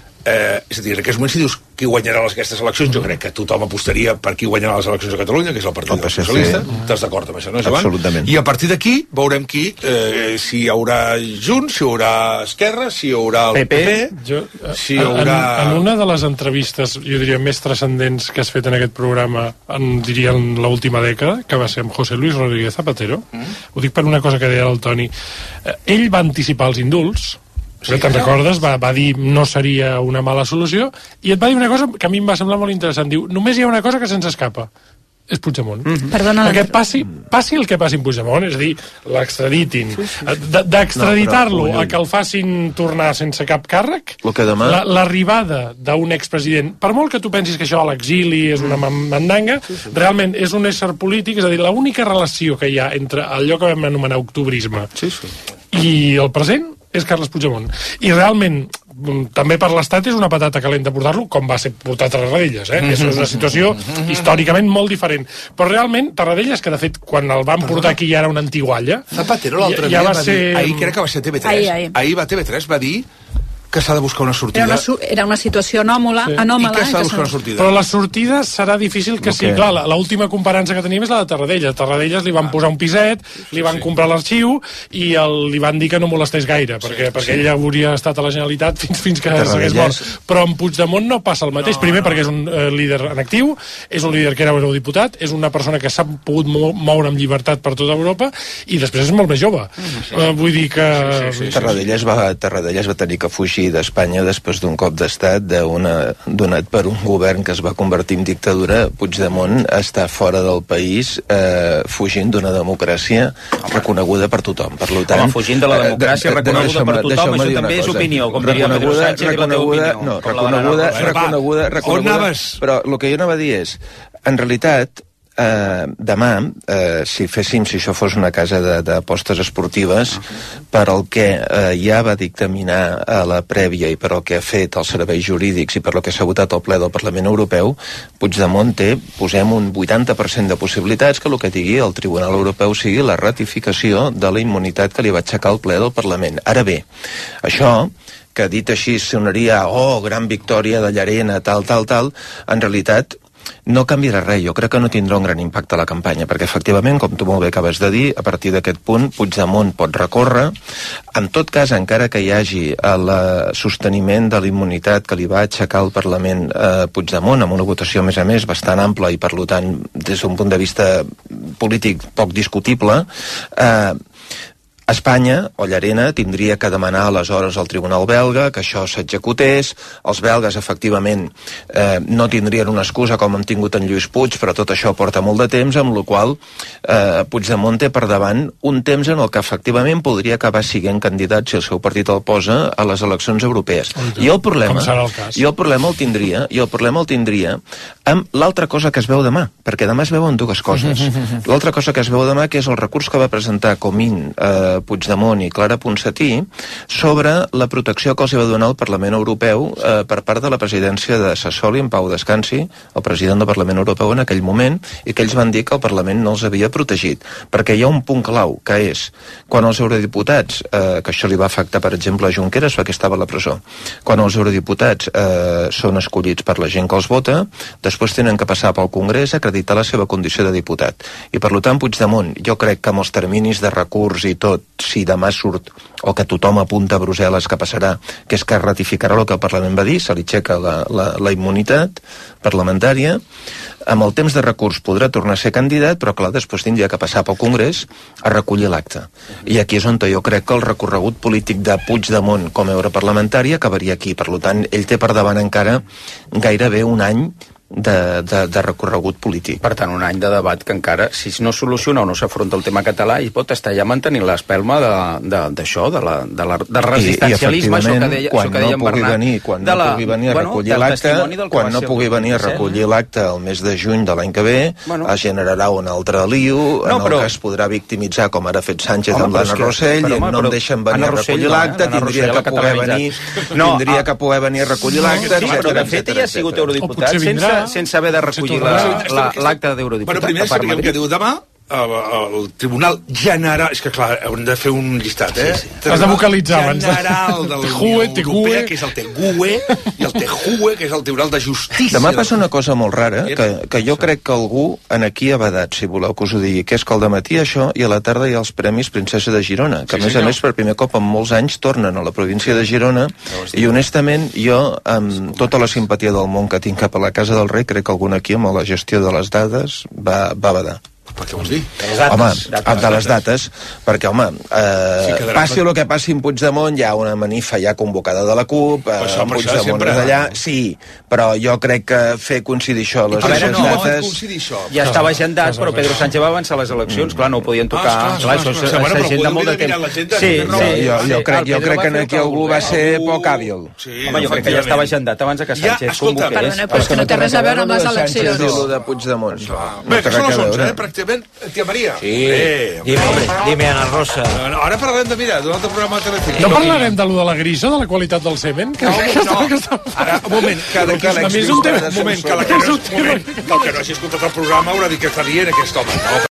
Eh, és a dir, en aquests moments si dius qui guanyarà les, aquestes eleccions, jo crec que tothom apostaria per qui guanyarà les eleccions a Catalunya, que és el Partit el Socialista. Estàs d'acord amb això, no, Joan? Absolutament. I a partir d'aquí veurem qui, eh, si hi haurà Junts, si hi haurà Esquerra, si hi haurà el P P, jo, si hi haurà... En, en una de les entrevistes, jo diria, més transcendents que has fet en aquest programa, en, diria en l'última dècada, que va ser amb José Luis Rodríguez Zapatero, mm. ho dic per una cosa que deia el Toni, eh, ell va anticipar els indults, sí, te'n recordes? Va, va dir no seria una mala solució, i et va dir una cosa que a mi em va semblar molt interessant. Diu, només hi ha una cosa que se'ns escapa, és Puigdemont. Mm-hmm. Perdona, perquè passi, passi el que passi amb Puigdemont, és a dir, l'extraditin, sí, sí. d'extraditar-lo no, a que el facin tornar sense cap càrrec, demà... l'arribada d'un expresident, per molt que tu pensis que això a l'exili és una mandanga, sí, sí. realment és un ésser polític, és a dir, l'única relació que hi ha entre allò que vam anomenar octubrisme sí, sí. i el present és Carles Puigdemont. I realment, també per l'Estat és una patata calenta portar-lo, com va ser portar Tarradellas, eh? Mm-hmm. És una situació històricament molt diferent. Però realment, Tarradellas, que de fet, quan el van portar aquí ja era una antigualla... Zapatero l'altre ja, ja dia va va ser... dir... Ahir crec que va ser T V tres. Ahir, ahir. ahir va T V tres, va dir que s'ha de buscar una sortida. Era una, era una situació anòmala, sí. anòmala. I que s'ha de buscar una sortida. Però la sortida serà difícil que okay. sí. Clar, l'última comparança que teníem és la de Tarradellas. Tarradellas li van posar un piset, li van sí. comprar l'arxiu i el, li van dir que no molestés gaire, perquè, sí. perquè ell hauria estat a la Generalitat fins, fins que s'hagués mort. Però amb Puigdemont no passa el mateix. No, Primer, no. perquè és un uh, líder en actiu, és un líder que era eurodiputat, és una persona que s'ha pogut moure amb llibertat per tota Europa, i després és molt més jove. Mm, sí. uh, vull dir que... Sí, sí, sí, Tarradellas, va, Tarradellas va tenir que fugir d'Espanya després d'un cop d'estat donat per un govern que es va convertir en dictadura. Puigdemont està fora del país eh, fugint d'una democràcia reconeguda per tothom. Per tant, home, fugint de la democràcia de, de, reconeguda per tothom, això també és opinió, com diria Pedro Sánchez, reconeguda, no, reconeguda, reconeguda, reconeguda, però el que jo anava a dir és, en realitat, Uh, demà, uh, si féssim, si això fos una casa d'apostes esportives, uh-huh. per al que uh, ja va dictaminar a la prèvia i per al que ha fet els serveis jurídics i per al que s'ha votat al ple del Parlament Europeu, Puigdemont té, posem un vuitanta per cent de possibilitats que el que digui el Tribunal Europeu sigui la ratificació de la immunitat que li va aixecar el ple del Parlament. Ara bé, això que dit així sonaria, oh, gran victòria de Llarena, tal, tal, tal, en realitat no canviarà res. Jo crec que no tindrà un gran impacte a la campanya, perquè efectivament, com tu molt bé acabes de dir, a partir d'aquest punt Puigdemont pot recórrer. En tot cas, encara que hi hagi el sosteniment de la immunitat que li va aixecar el Parlament eh, Puigdemont, amb una votació, a més a més, bastant ampla i, per tant, des d'un punt de vista polític poc discutible, eh, Espanya, o Llarena, tindria que demanar aleshores al Tribunal belga que això s'executés. Els belgues, efectivament, eh, no tindrien una excusa com han tingut en Lluís Puig, però tot això porta molt de temps, amb la qual eh, Puigdemont té per davant un temps en el que efectivament podria acabar siguent candidat, si el seu partit el posa, a les eleccions europees. I el problema, el i el problema el tindria, i el problema el tindria amb l'altra cosa que es veu demà, perquè demà es veuen dues coses. L'altra cosa que es veu demà, que és el recurs que va presentar Comín, eh, Puigdemont i Clara Ponsatí sobre la protecció que els va donar el Parlament Europeu eh, per part de la presidència de Sassoli, en Pau Descansi, el president del Parlament Europeu en aquell moment, i que ells van dir que el Parlament no els havia protegit, perquè hi ha un punt clau, que és quan els eurodiputats, eh, que això li va afectar per exemple a Junqueras perquè estava a la presó, quan els eurodiputats eh, són escollits per la gent que els vota, després tenen que passar pel Congrés a acreditar la seva condició de diputat, i per tant Puigdemont, jo crec que amb els terminis de recurs i tot si demà surt, o que tothom apunta a Brussel·les que passarà, que és que ratificarà el que el Parlament va dir, se li aixeca la, la, la immunitat parlamentària, amb el temps de recurs podrà tornar a ser candidat, però clar, després tindria que passar pel Congrés a recollir l'acte. I aquí és on jo crec que el recorregut polític de Puigdemont com a europarlamentari acabaria aquí. Per tant, ell té per davant encara gairebé un any De, de, de recorregut polític. Per tant, un any de debat que encara, si no soluciona o no s'afronta el tema català, i pot estar ja mantenint l'espelma d'això, de, de, la, de la de resistencialisme, I, i això que deia, quan això que deia no pugui venir, quan no pugui venir a recollir bueno, l'acte, quan no pugui venir a recollir l'acte el mes de juny de l'any que ve, bueno, es generarà un altre lío, no, en el que es podrà victimitzar, com ara ha fet Sánchez home, amb l'Anna Rossell, però, i home, no em deixen venir a recollir l'acte, tindria que poder venir tindria que poder venir a recollir l'acte, etcètera. Però de fet ella ha sigut eurodiputat sense sense haver de recollir l'acte d'eurodiputat. Bueno, primer expliquem què diu demà el Tribunal General... És que, clar, hem de fer un llistat, eh? Sí, sí. Has de vocalitzar abans. General de la Unió Europea, que és el T G U E, i el T G U E, que és el Tribunal de Justícia. Demà passa una cosa molt rara, que, que jo crec que algú en aquí ha badat, si voleu que us ho digui, que és que al dematí això i a la tarda hi ha els Premis Princesa de Girona, que a més a més per primer cop en molts anys tornen a la província de Girona, i honestament jo, amb tota la simpatia del món que tinc cap a la Casa del Rei, crec que algun aquí amb la gestió de les dades va, va badar. Per què vols dir? Home, de les dates, perquè, home, eh, sí, passi el que passi en Puigdemont, hi ha una manifa ja convocada de la CUP, eh, en Puigdemont és allà, sí, però jo crec que fer coincidir això a les dues dates... Ja estava agendat, però Pedro Sánchez va avançar les eleccions, clar, no ho podien tocar, clar, això s'agenda molt de temps. Sí, jo crec que aquí algú va ser poc hàbil. Home, jo crec que ja estava agendat abans que Sánchez convoqués. Perdona, però és que no té res a veure amb les eleccions. De Puigdemont. Bé, que són les onze, eh, pràcticament. Tia Maria. Sí. Eh, dime, dime, Ana Rosa. Ara parlarem de, mira, d'un altre programa de Telecinco. No parlarem de lo de la grisa, de la qualitat del semen? Que, no, que no. Que està... Ara, un moment, que, que, que, a mi és un tema... Un moment, que, la que, no, moment, que el que no hagi escoltat el programa haurà dit que està dient aquest home. No?